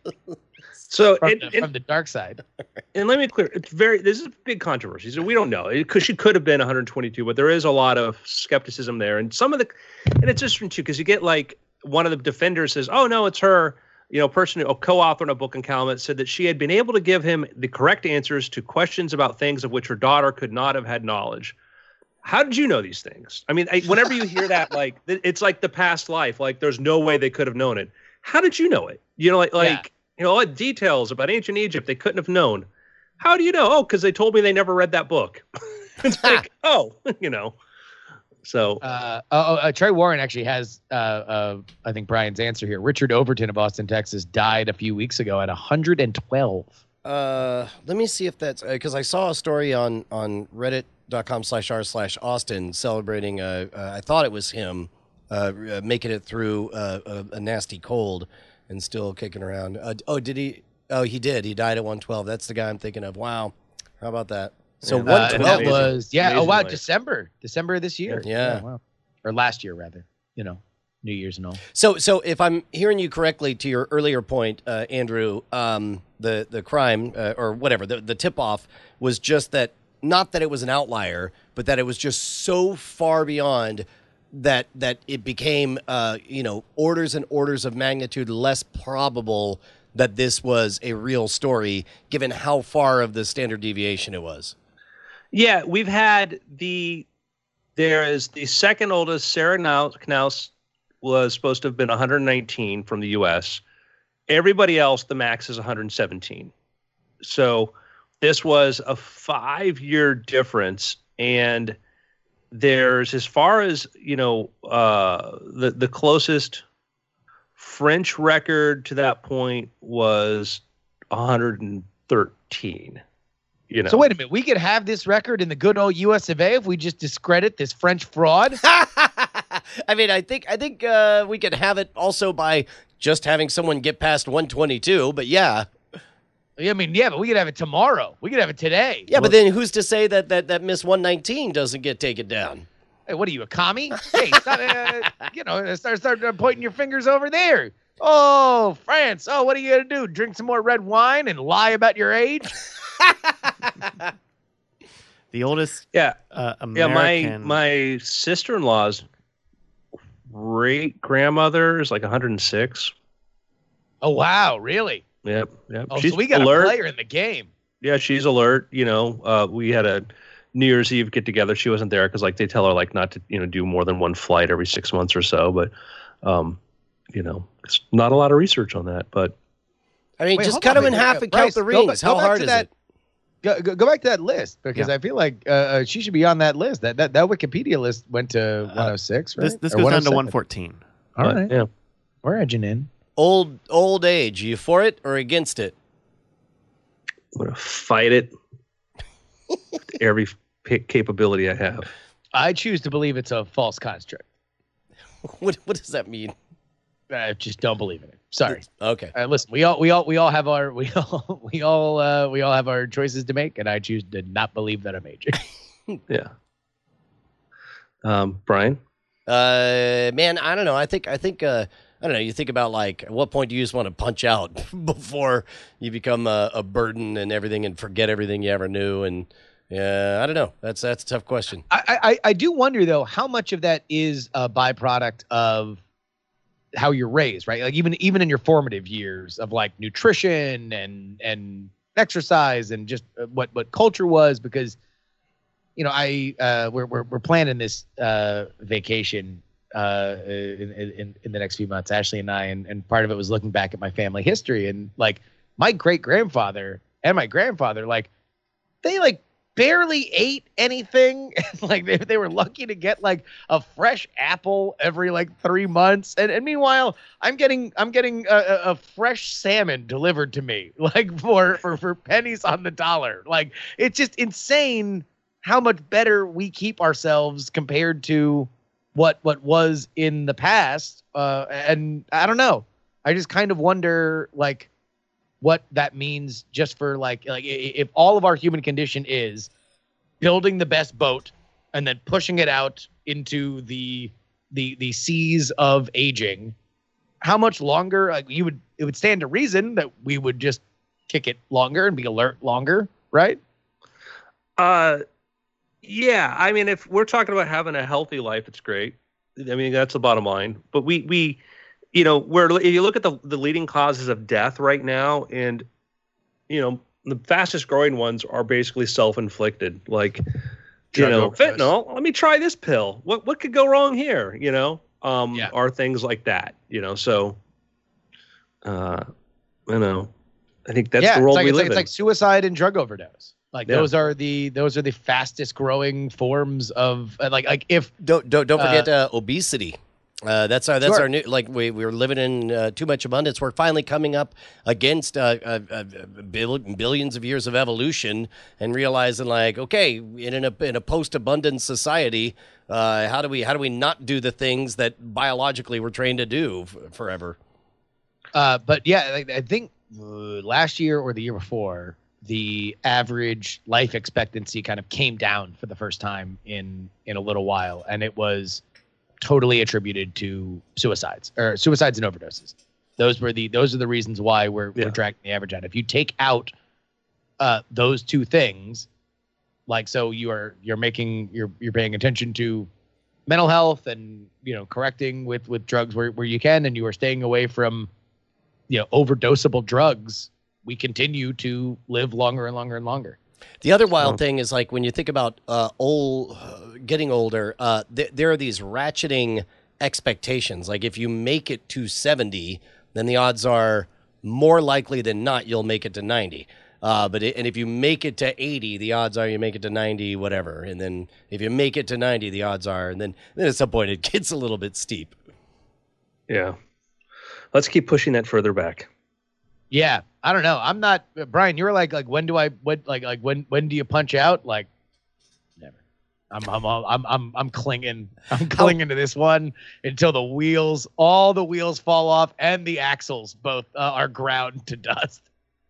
So, From, and, the, and- from the dark side. and let me be clear, it's very, this is a big controversy. So we don't know. It could, she could have been one hundred twenty-two, but there is a lot of skepticism there. And some of the, and it's interesting too, because you get like one of the defenders says, oh no, it's her, you know, person, a co-author in a book on Calumet said that she had been able to give him the correct answers to questions about things of which her daughter could not have had knowledge. How did you know these things? I mean, I, whenever you hear that, like, it- it's like the past life, like there's no way they could have known it. How did you know it? You know, like, like, Yeah. you know, all the details about ancient Egypt they couldn't have known. How do you know? Oh, because they told me they never read that book. It's like, oh, you know. So Uh, oh, uh, Trey Warren actually has, uh, uh, I think, Brian's answer here. Richard Overton of Austin, Texas, died a few weeks ago at one hundred twelve. Uh, let me see if that's because I saw a story on on reddit.com slash r slash Austin celebrating. Uh, uh, I thought it was him uh, uh, making it through uh, a, a nasty cold and still kicking around. Uh, oh, did he? Oh, he did. He died at one twelve. That's the guy I'm thinking of. Wow, how about that? So Yeah. Uh, one and twelve. that was, yeah, oh, wow, Amazing life. December. December of this year. Yeah. wow. Or last year, rather. You know, New Year's and all. So, so if I'm hearing you correctly, to your earlier point, uh, Andrew, um, the the crime uh, or whatever, the the tip off was just that, not that it was an outlier, but that it was just so far beyond that that it became, uh, you know, orders and orders of magnitude less probable that this was a real story, given how far of the standard deviation it was. Yeah, we've had the there is the second oldest, Sarah Knaus, was supposed to have been one hundred nineteen from the U S. Everybody else, the max is one hundred seventeen. So this was a five-year difference, and there's, as far as, you know, uh, the the closest French record to that point was one hundred thirteen. You know. So wait a minute, we could have this record in the good old U S of A if we just discredit this French fraud? I mean, I think I think uh, we could have it also by just having someone get past one twenty-two. But yeah, I mean, yeah, but we could have it tomorrow. We could have it today. Yeah, but then who's to say that that that Miss one nineteen doesn't get taken down? Hey, what are you, a commie? Hey, stop, uh, you know, start start pointing your fingers over there. Oh, France. Oh, what are you gonna do? Drink some more red wine and lie about your age? The oldest yeah uh, American... yeah my my sister-in-law's great grandmother is like one hundred six. Oh wow, really? Yep, yep. Oh, she's so we got alert. a player in the game. Yeah, she's alert. You know, uh, we had a New Year's Eve get together. She wasn't there because like they tell her like not to, you know, do more than one flight every six months or so. But um, you know, it's not a lot of research on that. But I mean, Wait, just hold cut on, them in wait, half wait, and Bryce, count the go rings. back- go How back hard to is that- it? Go, go, go back to that list because Yeah. I feel like uh, uh, she should be on that list. That that, that Wikipedia list went to one oh six, right? This this Or goes down to one oh seven? one fourteen. All but, right, yeah. we're edging in. Old old age. You for it or against it? I'm gonna fight it with every p- capability I have. I choose to believe it's a false construct. What what does that mean? I just don't believe in it. Sorry. Okay. Uh, listen, we all we all we all have our we all we all uh, we all have our choices to make, and I choose to not believe that I'm aging. Yeah. Um, Brian. Uh, man, I don't know. I think I think uh, I don't know. You think about like at what point do you just want to punch out before you become a, a burden and everything and forget everything you ever knew? And yeah, I don't know. That's that's a tough question. I, I I do wonder though how much of that is a byproduct of how you're raised, right? Like even even in your formative years of like nutrition and and exercise and just what what culture was, because you know I uh, we're we're we're planning this uh, vacation uh, in, in in the next few months, Ashley and I, and and part of it was looking back at my family history, and like my great grandfather and my grandfather, like they like barely ate anything. Like they, they were lucky to get like a fresh apple every like three months. And, and meanwhile, I'm getting I'm getting a, a, a fresh salmon delivered to me like for, for, for pennies on the dollar. Like it's just insane how much better we keep ourselves compared to what what was in the past. Uh, and I don't know. I just kind of wonder like what that means just for like like if all of our human condition is building the best boat and then pushing it out into the the the seas of aging, how much longer like you would it would stand to reason that we would just kick it longer and be alert longer, right? Uh, yeah. I mean, if we're talking about having a healthy life, it's great. I mean, that's the bottom line. But we we. You know, where if you look at the, the leading causes of death right now, and, you know, the fastest growing ones are basically self-inflicted. Like, Drug you know, overdose. fentanyl, let me try this pill. What what could go wrong here? You know, um, Yeah. are things like that, you know, so, uh, you know, I think that's yeah, the it's world like, we it's, live like, it's in. like suicide and drug overdose. Like Yeah. those are the those are the fastest growing forms of uh, like like if Don't don't don't forget uh, obesity. Uh, that's our that's Sure. our new like we we were living in uh, too much abundance. We're finally coming up against uh, uh, uh, bill- billions of years of evolution and realizing like okay, in a in a post abundance society, uh, how do we how do we not do the things that biologically we're trained to do f- forever? Uh, but yeah, like, I think uh, last year or the year before, the average life expectancy kind of came down for the first time in in a little while, and it was totally attributed to suicides or suicides and overdoses. Those were the those are the reasons why we're Yeah. we're dragging the average out. If you take out uh, those two things, like so you are you're making you're you're paying attention to mental health and you know correcting with with drugs where, where you can, and you are staying away from you know overdosable drugs, we continue to live longer and longer and longer. The other wild Oh. thing is like when you think about uh, old, uh, getting older, uh, th- there are these ratcheting expectations. Like if you make it to seventy, then the odds are more likely than not you'll make it to ninety. Uh, but it, and if you make it to eighty, the odds are you make it to ninety, whatever. And then if you make it to ninety, the odds are, and then then at some point it gets a little bit steep. Yeah. Let's keep pushing that further back. Yeah, I don't know. I'm not uh, Brian. You were like, like when do I when like like when when do you punch out? Like, never. I'm I'm I'm I'm I'm clinging. I'm clinging to this one until the wheels, all the wheels fall off, and the axles both uh, are ground to dust.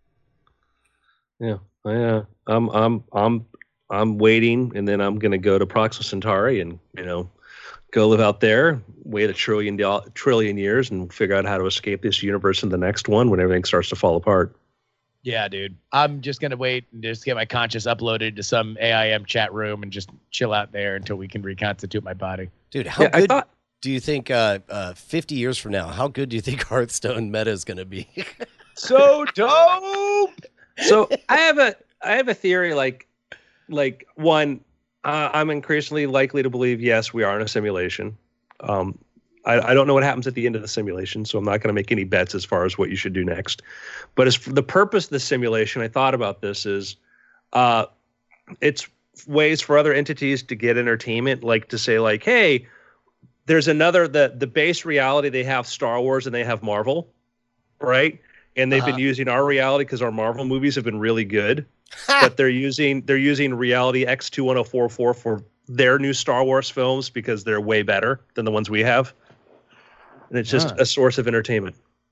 Yeah. Yeah. I'm I'm I'm I'm waiting, and then I'm gonna go to Proxima Centauri and you know go live out there, wait a trillion do- trillion years, and figure out how to escape this universe in the next one when everything starts to fall apart. Yeah, dude. I'm just gonna wait and just get my conscious uploaded to some A I M chat room and just chill out there until we can reconstitute my body. Dude, how Yeah, I good thought do you think uh, uh, fifty years from now, how good do you think Hearthstone meta is going to be? So dope. so. I have a I have a theory. Like like one, uh, I'm increasingly likely to believe yes, we are in a simulation. Um, I, I don't know what happens at the end of the simulation, so I'm not going to make any bets as far as what you should do next. But as for the purpose of the simulation, I thought about this is uh, it's ways for other entities to get entertainment, like to say like, hey, there's another the the base reality they have Star Wars and they have Marvel, right? And they've Uh-huh. been using our reality because our Marvel movies have been really good, but they're using they're using reality X two one zero four four for their new Star Wars films because they're way better than the ones we have, and it's just Huh. a source of entertainment.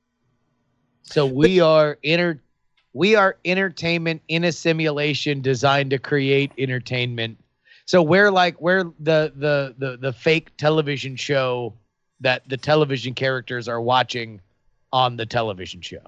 So we are inter we are entertainment in a simulation designed to create entertainment. So we're like we're the the the the fake television show that the television characters are watching on the television show.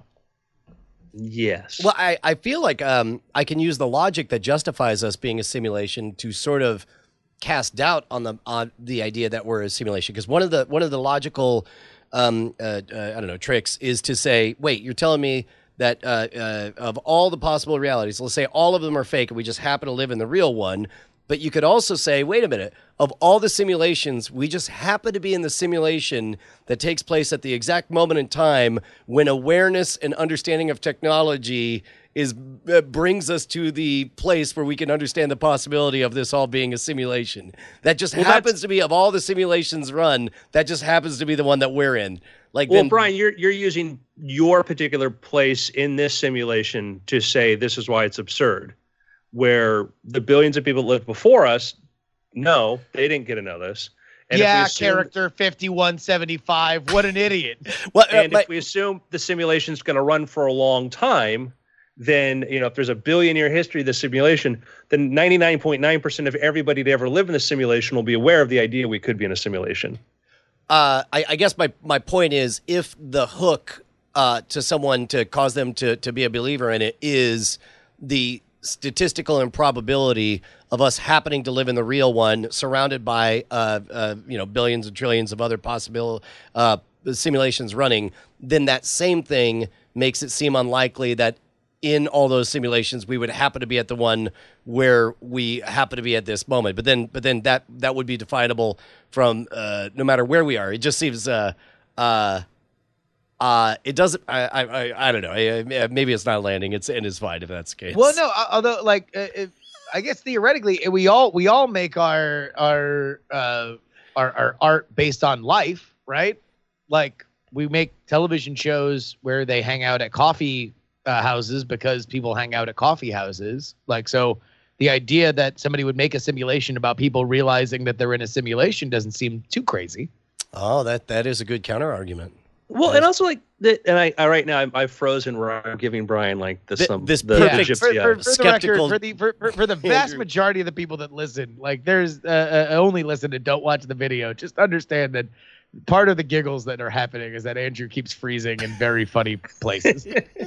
Yes. Well, I, I feel like um, I can use the logic that justifies us being a simulation to sort of cast doubt on the on the idea that we're a simulation. Because one of the one of the logical um, uh, uh, I don't know tricks is to say, wait, you're telling me that uh, uh, of all the possible realities, let's say all of them are fake, and we just happen to live in the real one. But you could also say, wait a minute, of all the simulations, we just happen to be in the simulation that takes place at the exact moment in time when awareness and understanding of technology is uh, brings us to the place where we can understand the possibility of this all being a simulation. That just Well, happens that's- to be, of all the simulations run, that just happens to be the one that we're in. Like, Well, then, Brian, you're you're using your particular place in this simulation to say this is why it's absurd. Where the billions of people that lived before us, no, they didn't get to know this. And if we yeah, assume- character fifty-one seventy-five. What an idiot. well, uh, And but- if we assume the simulation's going to run for a long time, then you know if there's a billion year history of the simulation, then ninety-nine point nine percent of everybody to ever live in the simulation will be aware of the idea we could be in a simulation. Uh, I, I guess my, my point is if the hook uh, to someone to cause them to, to be a believer in it is the statistical improbability of us happening to live in the real one surrounded by uh, uh, you know billions and trillions of other possible uh, simulations running, then that same thing makes it seem unlikely that in all those simulations we would happen to be at the one where we happen to be at this moment. But then but then that that would be definable from uh, no matter where we are. It just seems uh, uh, uh, it doesn't I, I I I don't know. I, I- maybe it's not landing. It's and it's fine if that's the case. Well, no, uh, although like uh, if, I guess theoretically uh, we all we all make our our uh our, our art based on life, right? Like we make television shows where they hang out at coffee uh, houses because people hang out at coffee houses. Like so the idea that somebody would make a simulation about people realizing that they're in a simulation doesn't seem too crazy. Oh, that that is a good counter argument. Well, and also like th- and I, I right now I'm, I've frozen where I'm giving Brian like the Th- some this the, perfect- the For, gypsy for, eyes. for the Skeptical record, for the for, for, for the vast Andrew. majority of the people that listen, like there's uh, uh, only listen and don't watch the video. Just understand that part of the giggles that are happening is that Andrew keeps freezing in very funny places.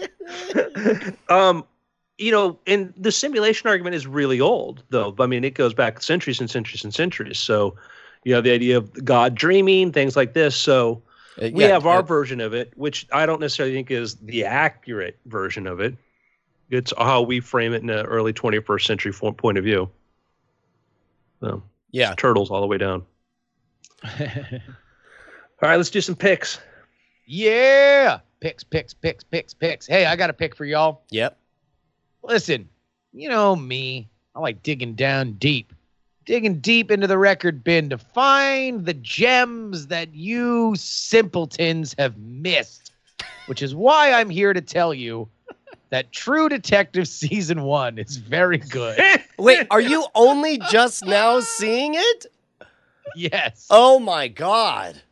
um, you know, and the simulation argument is really old, though. I mean, it goes back centuries and centuries and centuries. So, you know, the idea of God dreaming, things like this. So Uh, we yeah, have our uh, version of it, which I don't necessarily think is the accurate version of it. It's how we frame it in an early twenty-first century fo- point of view. So, yeah. turtles all the way down. All right, let's do some picks. Yeah, picks, picks, picks, picks, picks. Hey, I got a pick for y'all. Yep. Listen, you know me. I like digging down deep, digging deep into the record bin to find the gems that you simpletons have missed, which is why I'm here to tell you that True Detective Season one is very good. Wait, are you only just now seeing it? Yes. Oh my God.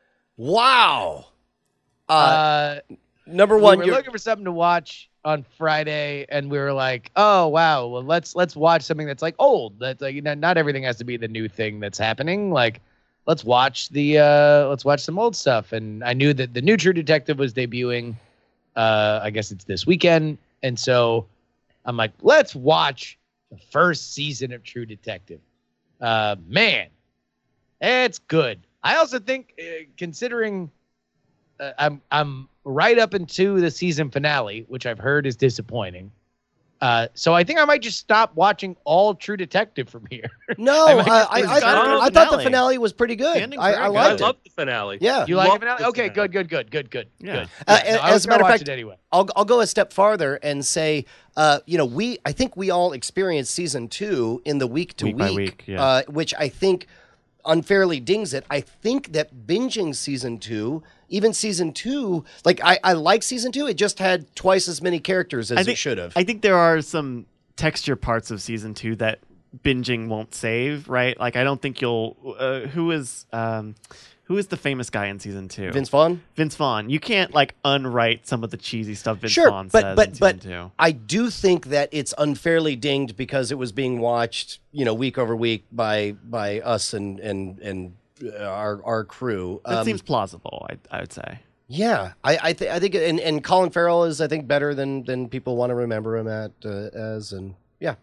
Wow. Uh, Uh, number we one, were you're, looking for something to watch on Friday, and we were like, "Oh wow, well let's let's watch something that's like old. That's like, you know, not everything has to be the new thing that's happening. Like, let's watch the uh, let's watch some old stuff." And I knew that the new True Detective was debuting. Uh, I guess it's this weekend, and so I'm like, let's watch the first season of True Detective. Uh, man, it's good. I also think, uh, considering uh, I'm I'm right up into the season finale, which I've heard is disappointing. Uh, so I think I might just stop watching all True Detective from here. no, I I, might I, just I, lose I, track. I thought the Finale. finale was pretty The good. ending's I, very I good. I liked it. love the finale. Yeah. You like Love the finale? the Okay, finale. good, good, good, good, good, Yeah. good. Uh, Yeah, no, I was as a gonna matter of watch fact, it anyway. I'll I'll go a step farther and say, uh, you know, we I think we all experienced season two in the week to Week by week, yeah. uh, which I think unfairly dings it. I think that binging season two, even season two, like I, I like season two. It just had twice as many characters as I think it should have. I think there are some texture parts of season two that binging won't save. Right? Like I don't think you'll. Uh, who is um, who is the famous guy in season two? Vince Vaughn. Vince Vaughn. You can't like unwrite some of the cheesy stuff Vince Sure, Vaughn but says but in but season two. I do think that it's unfairly dinged because it was being watched, you know, week over week by by us and and and uh, our our crew. That Um, seems plausible. I I would say. yeah, I I, th- I think and and Colin Farrell is I think better than than people want to remember him at uh, as and yeah.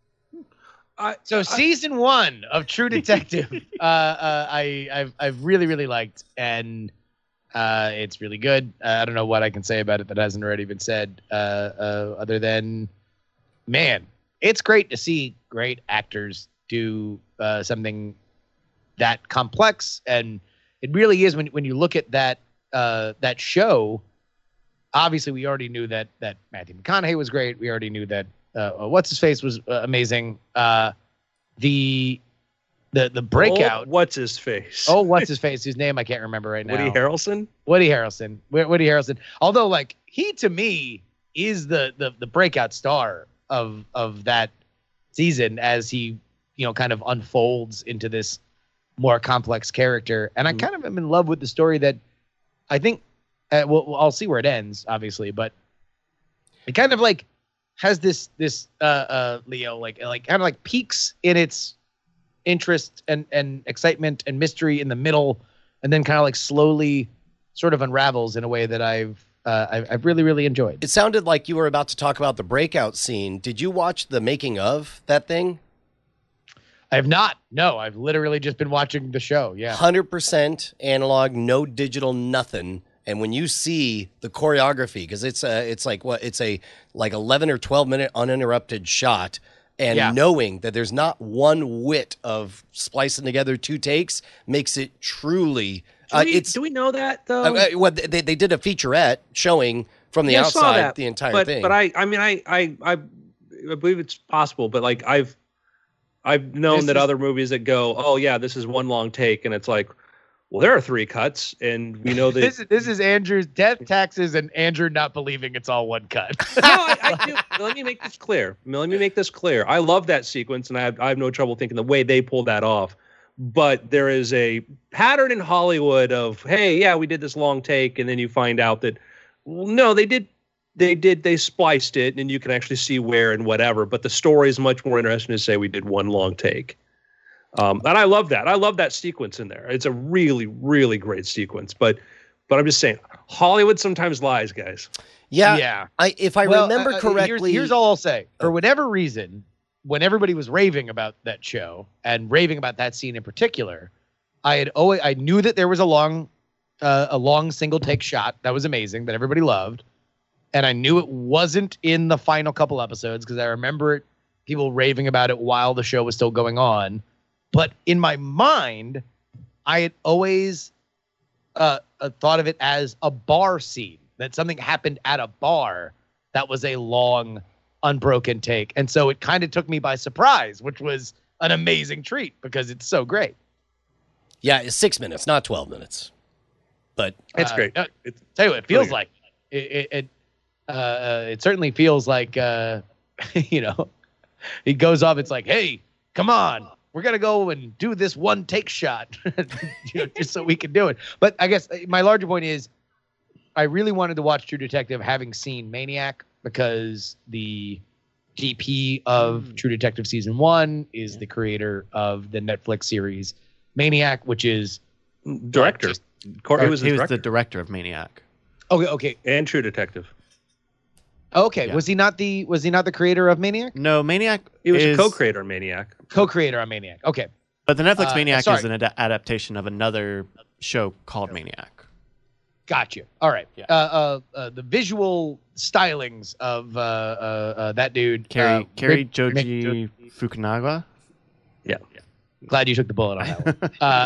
I, So season one of True Detective, uh, uh, I I've I've really really liked, and uh, it's really good. Uh, I don't know what I can say about it that hasn't already been said, uh, uh, other than, man, it's great to see great actors do uh, something that complex, and it really is when when you look at that uh, that show. Obviously, we already knew that that Matthew McConaughey was great. We already knew that uh, what's his face was uh, amazing. Uh, the the the breakout. Oh, what's his face? Oh, what's his face? Whose name I can't remember right now. Woody Harrelson. Woody Harrelson. Wo- Woody Harrelson. Although, like, he to me is the the the breakout star of of that season as he, you know, kind of unfolds into this more complex character. And I kind of am in love with the story that I think. Uh, well, I'll see where it ends, obviously, but it kind of like has this this uh, uh, Leo like like kind of like peaks in its interest and and excitement and mystery in the middle, and then kind of like slowly sort of unravels in a way that I've uh, I've, I've really really enjoyed. It sounded like you were about to talk about the breakout scene. Did you watch the making of that thing? I have not. No, I've literally just been watching the show. Yeah. one hundred percent analog, no digital, nothing. And when you see the choreography, because it's a, it's like what it's a like eleven or twelve minute uninterrupted shot, and Yeah. knowing that there's not one whit of splicing together two takes makes it truly. Do, Uh, we, it's do we know that though? uh, uh, well, they they did a featurette showing from the Yeah, I saw outside that, the entire but, thing. But I, I mean, I, I, I, I believe it's possible. But like, I've, I've known This that is- other movies that go, oh yeah, this is one long take, and it's like, well, there are three cuts, and we know that. This is this is Andrew's death, taxes, and Andrew not believing it's all one cut. no, I, I do. Let me make this clear. Let me make this clear. I love that sequence, and I have, I have no trouble thinking the way they pulled that off. But there is a pattern in Hollywood of, hey, yeah, we did this long take, and then you find out that Well, no, they did. They did. They spliced it, and you can actually see where and whatever. But the story is much more interesting to say we did one long take. Um, and I love that. I love that sequence in there. It's a really, really great sequence. But, but I'm just saying, Hollywood sometimes lies, guys. Yeah, Yeah. I, if I Well, remember uh, uh, correctly, here's, here's all I'll say. For whatever reason, when everybody was raving about that show and raving about that scene in particular, I had always I knew that there was a long, uh, a long single take shot that was amazing that everybody loved, and I knew it wasn't in the final couple episodes because I remember it, people raving about it while the show was still going on. But in my mind, I had always uh, uh, thought of it as a bar scene. That something happened at a bar that was a long, unbroken take. And so it kind of took me by surprise, which was an amazing treat because it's so great. yeah, it's six minutes, not twelve minutes. But It's Uh, great. uh, It's, Tell you what, it feels Really like it. It, it, uh, it certainly feels like uh, you know, he goes off. It's like, hey, come on, we're gonna go and do this one take shot, you know, just so we can do it. But I guess my larger point is, I really wanted to watch True Detective, having seen Maniac, because the D P of True Detective season one is the creator of the Netflix series Maniac, which is director. Just- Courtney was, he his was director. the director of Maniac. okay, okay, and True Detective. okay. Yeah. Was he not the was he not the creator of Maniac? No, Maniac He was is, a co-creator of Maniac. Co-creator on Maniac. Okay. but the Netflix Uh, Maniac sorry. is an ad- adaptation of another show called Maniac. Got you. All right. Yeah. Uh, uh, uh, the visual stylings of uh, uh, uh, that dude. Kerry uh, Kerry Rick- Joji Rick- Fukunaga. Yeah. Glad you took the bullet on that one. Uh,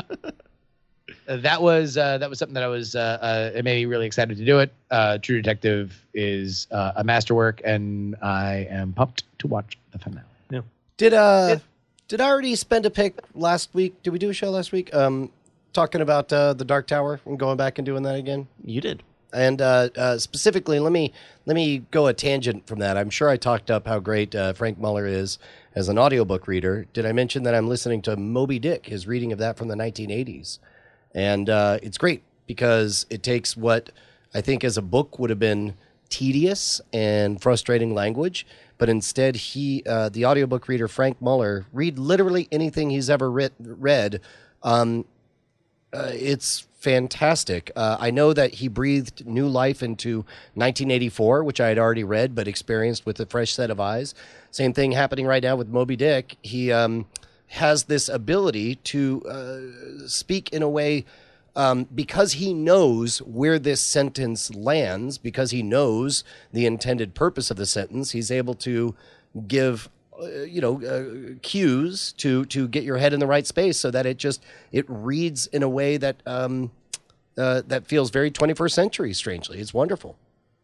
that was uh, that was something that I was uh, uh, it made me really excited to do it. Uh, True Detective is uh, a masterwork, and I am pumped to watch the finale. did uh Yeah. did I already spend a pick last week? Did we do a show last week? Um, talking about uh, the Dark Tower and going back and doing that again. You did. And uh, uh, specifically, let me let me go a tangent from that. I'm sure I talked up how great uh, Frank Muller is as an audiobook reader. Did I mention that I'm listening to Moby Dick, his reading of that from the nineteen eighties? And uh, it's great because it takes what I think as a book would have been tedious and frustrating language, but instead he, uh, the audiobook reader Frank Muller, read literally anything he's ever writ- read. Um, uh, it's fantastic. Uh, I know that he breathed new life into nineteen eighty-four, which I had already read, but experienced with a fresh set of eyes. Same thing happening right now with Moby Dick. He um, has this ability to uh, speak in a way um, because he knows where this sentence lands, because he knows the intended purpose of the sentence. He's able to give uh, you know, uh, cues to to get your head in the right space, so that it just it reads in a way that um, uh, that feels very twenty-first century. Strangely, it's wonderful.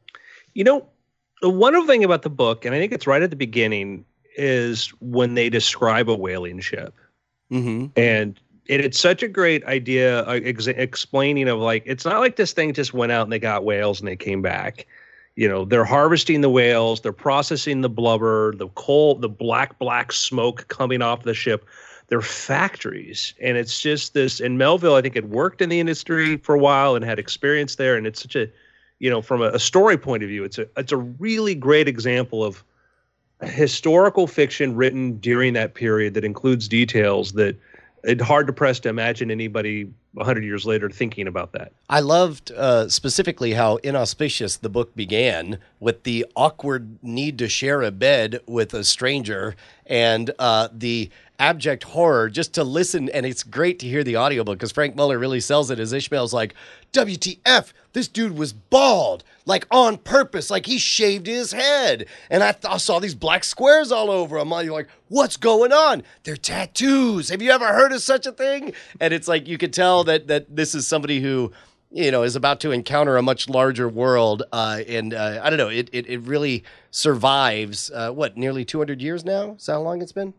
You know, the wonderful thing about the book, and I think it's right at the beginning, is when they describe a whaling ship, Mm-hmm. and it, it's such a great idea, uh, ex- explaining of like it's not like this thing just went out and they got whales and they came back. You know, they're harvesting the whales, they're processing the blubber, the coal, the black, black smoke coming off the ship. They're factories. And it's just this, in Melville, I think it worked in the industry for a while and had experience there. And it's such a, you know, from a, a story point of view, it's a, it's a really great example of historical fiction written during that period that includes details that it's hard to press to imagine anybody a hundred years later thinking about that. I loved uh, specifically how inauspicious the book began with the awkward need to share a bed with a stranger and uh, the abject horror just to listen. And it's great to hear the audiobook because Frank Muller really sells it as Ishmael's like, W T F, this dude was bald, like on purpose, like he shaved his head. And I, th- I saw these black squares all over him. You're like, what's going on? They're tattoos. Have you ever heard of such a thing? And it's like, you could tell that that this is somebody who, you know, is about to encounter a much larger world. Uh, and uh, I don't know, it, it, it really survives, uh, what, nearly two hundred years now? Is that how long it's been?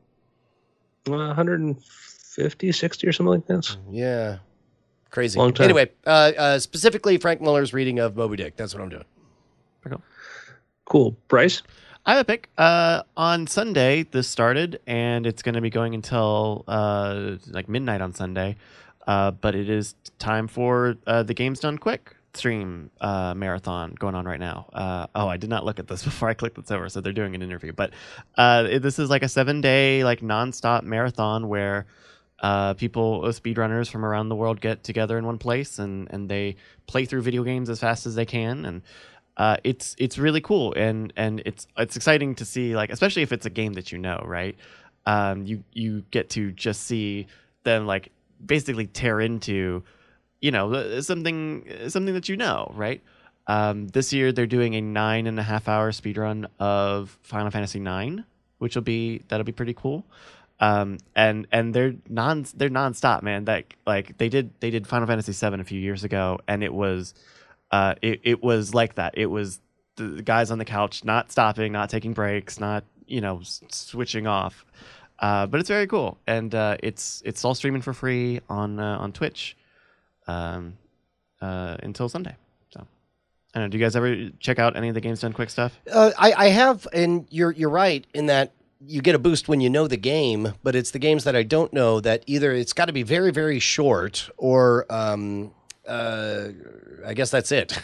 Uh, one hundred fifty, sixty or something like that. Yeah. Crazy. Long time. Anyway, uh, uh, specifically Frank Muller's reading of Moby Dick. That's what I'm doing. Cool. Bryce? I have a pick. Uh, on Sunday, this started, and it's going to be going until uh, like midnight on Sunday. Uh, but it is time for uh, The Game's Done Quick, stream uh, marathon going on right now. Uh, oh, I did not look at this before I clicked this over, so they're doing an interview. But uh, it- this is like a seven-day, like nonstop marathon where uh, people, uh, speedrunners from around the world, get together in one place and and they play through video games as fast as they can, and uh, it's it's really cool and and it's it's exciting to see, like, especially if it's a game that you know, right? Um, you you get to just see them like basically tear into, you know, something something that you know, right? Um, this year they're doing a nine and a half hour speed run of Final Fantasy nine, which will be that'll be pretty cool. Um, and and they're non they're nonstop, man. That like they did they did Final Fantasy seven a few years ago, and it was uh it, it was like that. It was the, the guys on the couch not stopping, not taking breaks, not you know s- switching off. Uh, but it's very cool, and uh, it's it's all streaming for free on uh, on Twitch um, uh, until Sunday. So I don't know. Do you guys ever check out any of the Games Done Quick stuff? Uh, I, I have, and you're you're right in that you get a boost when you know the game, but it's the games that I don't know that either it's got to be very very short or um, uh, I guess that's it.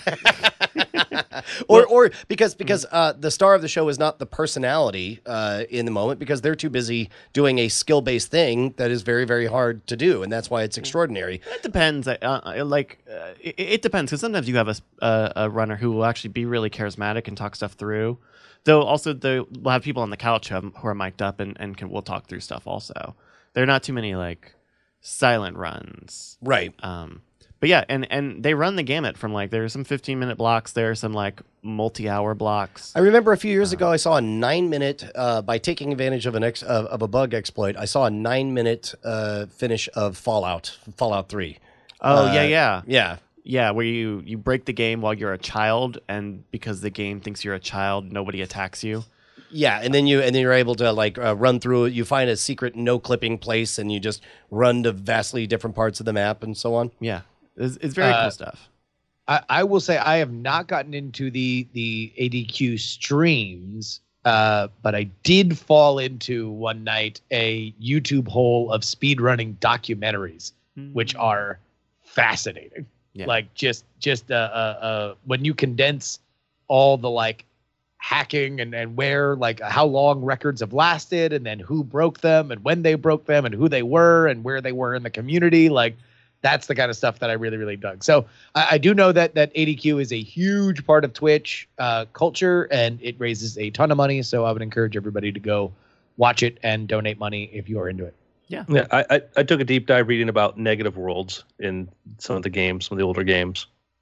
or or because because uh, the star of the show is not the personality uh, in the moment because they're too busy doing a skill based thing that is very very hard to do, and that's why it's extraordinary. It depends. Uh, uh, like uh, it, it depends because sometimes you have a, s- a a runner who will actually be really charismatic and talk stuff through. Though also the, we'll have people on the couch who, have, who are mic'd up and and can will talk through stuff. Also, there are not too many like silent runs. Right. Um, but yeah, and, and they run the gamut from like there are some fifteen minute blocks, there are some like multi hour blocks. I remember a few years ago, I saw a nine minute, uh, by taking advantage of an ex, of, of a bug exploit, I saw a nine minute uh, finish of Fallout, Fallout three. Oh Uh, yeah, yeah, Yeah. yeah. Where you you break the game while you're a child, and because the game thinks you're a child, nobody attacks you. Yeah, and then you and then you're able to like uh, run through it. You find a secret no clipping place, and you just run to vastly different parts of the map and so on. Yeah, it's, it's very Uh, cool stuff. I, I will say I have not gotten into the the A D Q streams, uh, but I did fall into one night a YouTube hole of speedrunning documentaries, which are fascinating. Yeah. Like just just uh, uh, uh, when you condense all the like hacking and, and where like how long records have lasted and then who broke them and when they broke them and who they were and where they were in the community, like that's the kind of stuff that I really, really dug. So I, I do know that that A D Q is a huge part of Twitch uh, culture and it raises a ton of money. So I would encourage everybody to go watch it and donate money if you are into it. Yeah, I, I I took a deep dive reading about negative worlds in some of the games, some of the older games.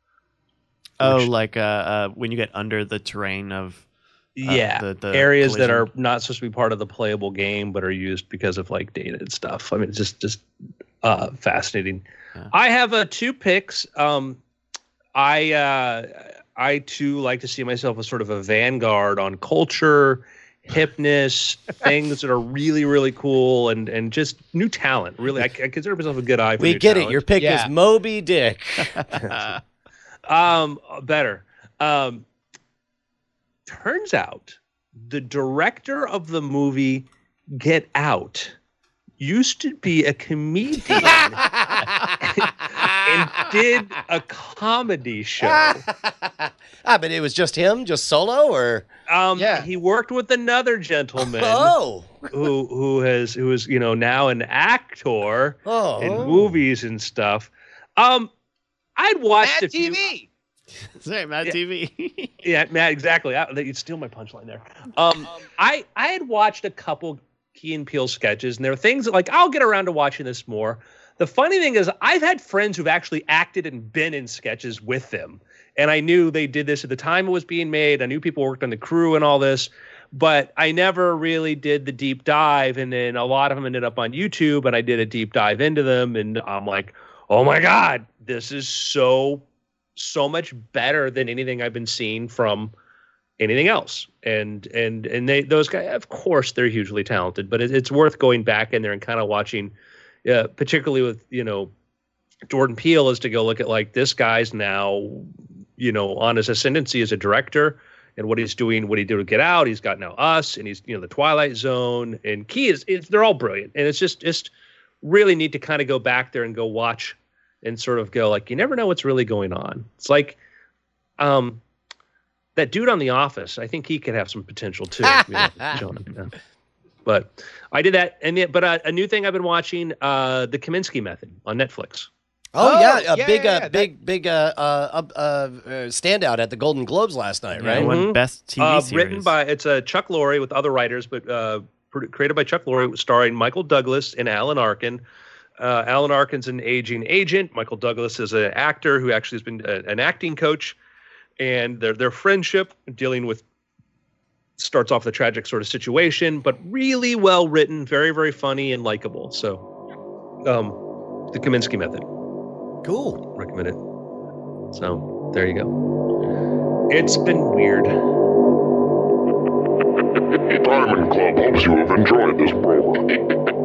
Oh, which- like uh, uh, when you get under the terrain of Yeah, the- the areas that collision. are not supposed to be part of the playable game, but are used because of like data and stuff. I mean, it's just just uh, fascinating. Yeah. I have uh, two picks. Um, I uh, I too like to see myself as sort of a vanguard on culture, hipness, things that are really really cool, and and just new talent. Really, I, I consider myself a good eye for We new get talent. it. Your pick Yeah. is Moby Dick. Um, better. Um, turns out the director of the movie Get Out used to be a comedian and did a comedy show. ah, but it was just him, just solo, or Um, Yeah. he worked with another gentleman oh, who who has who is you know now an actor oh, in movies and stuff. Um, I'd watched a Mad few. T V. Sorry, Mad Yeah. T V. Yeah, Matt, exactly. I, you'd steal my punchline there. Um, I I had watched a couple Key and Peele sketches, and there were things that like I'll get around to watching this more. The funny thing is, I've had friends who've actually acted and been in sketches with them, and I knew they did this at the time it was being made. I knew people worked on the crew and all this, but I never really did the deep dive. And then a lot of them ended up on YouTube, and I did a deep dive into them, and I'm like, oh my god, this is so. so much better than anything I've been seeing from anything else. And and and they those guys, of course, they're hugely talented, but it, it's worth going back in there and kind of watching, uh, particularly with you know Jordan Peele, is to go look at like this guy's now, you know, on his ascendancy as a director and what he's doing, what he did to Get Out. He's got now Us, and he's you know the Twilight Zone and Key is it's, they're all brilliant, and it's just just really neat to kind of go back there and go watch. and sort of go like, you never know what's really going on. It's like, um, that dude on The Office. I think he could have some potential too. you know, John, yeah. But I did that, and yet, but uh, a new thing I've been watching, uh, the Kaminsky Method on Netflix. Oh, Oh, yeah, a yeah, big, yeah, uh, yeah, big, big, uh, uh, uh, uh, standout at the Golden Globes last night, Yeah, right? won Mhm. best T V Uh, series. written by it's a uh, Chuck Lorre with other writers, but uh, pro- created by Chuck Lorre, starring Michael Douglas and Alan Arkin. Uh, Alan Arkin's an aging agent. Michael Douglas is an actor who actually has been a, an acting coach, and their their friendship dealing with starts off with a tragic sort of situation, but really well written, very very funny and likable. So, um, the Kaminsky Method, Cool. recommend it. So there you go. It's been weird. Diamond Club hopes you have enjoyed this program.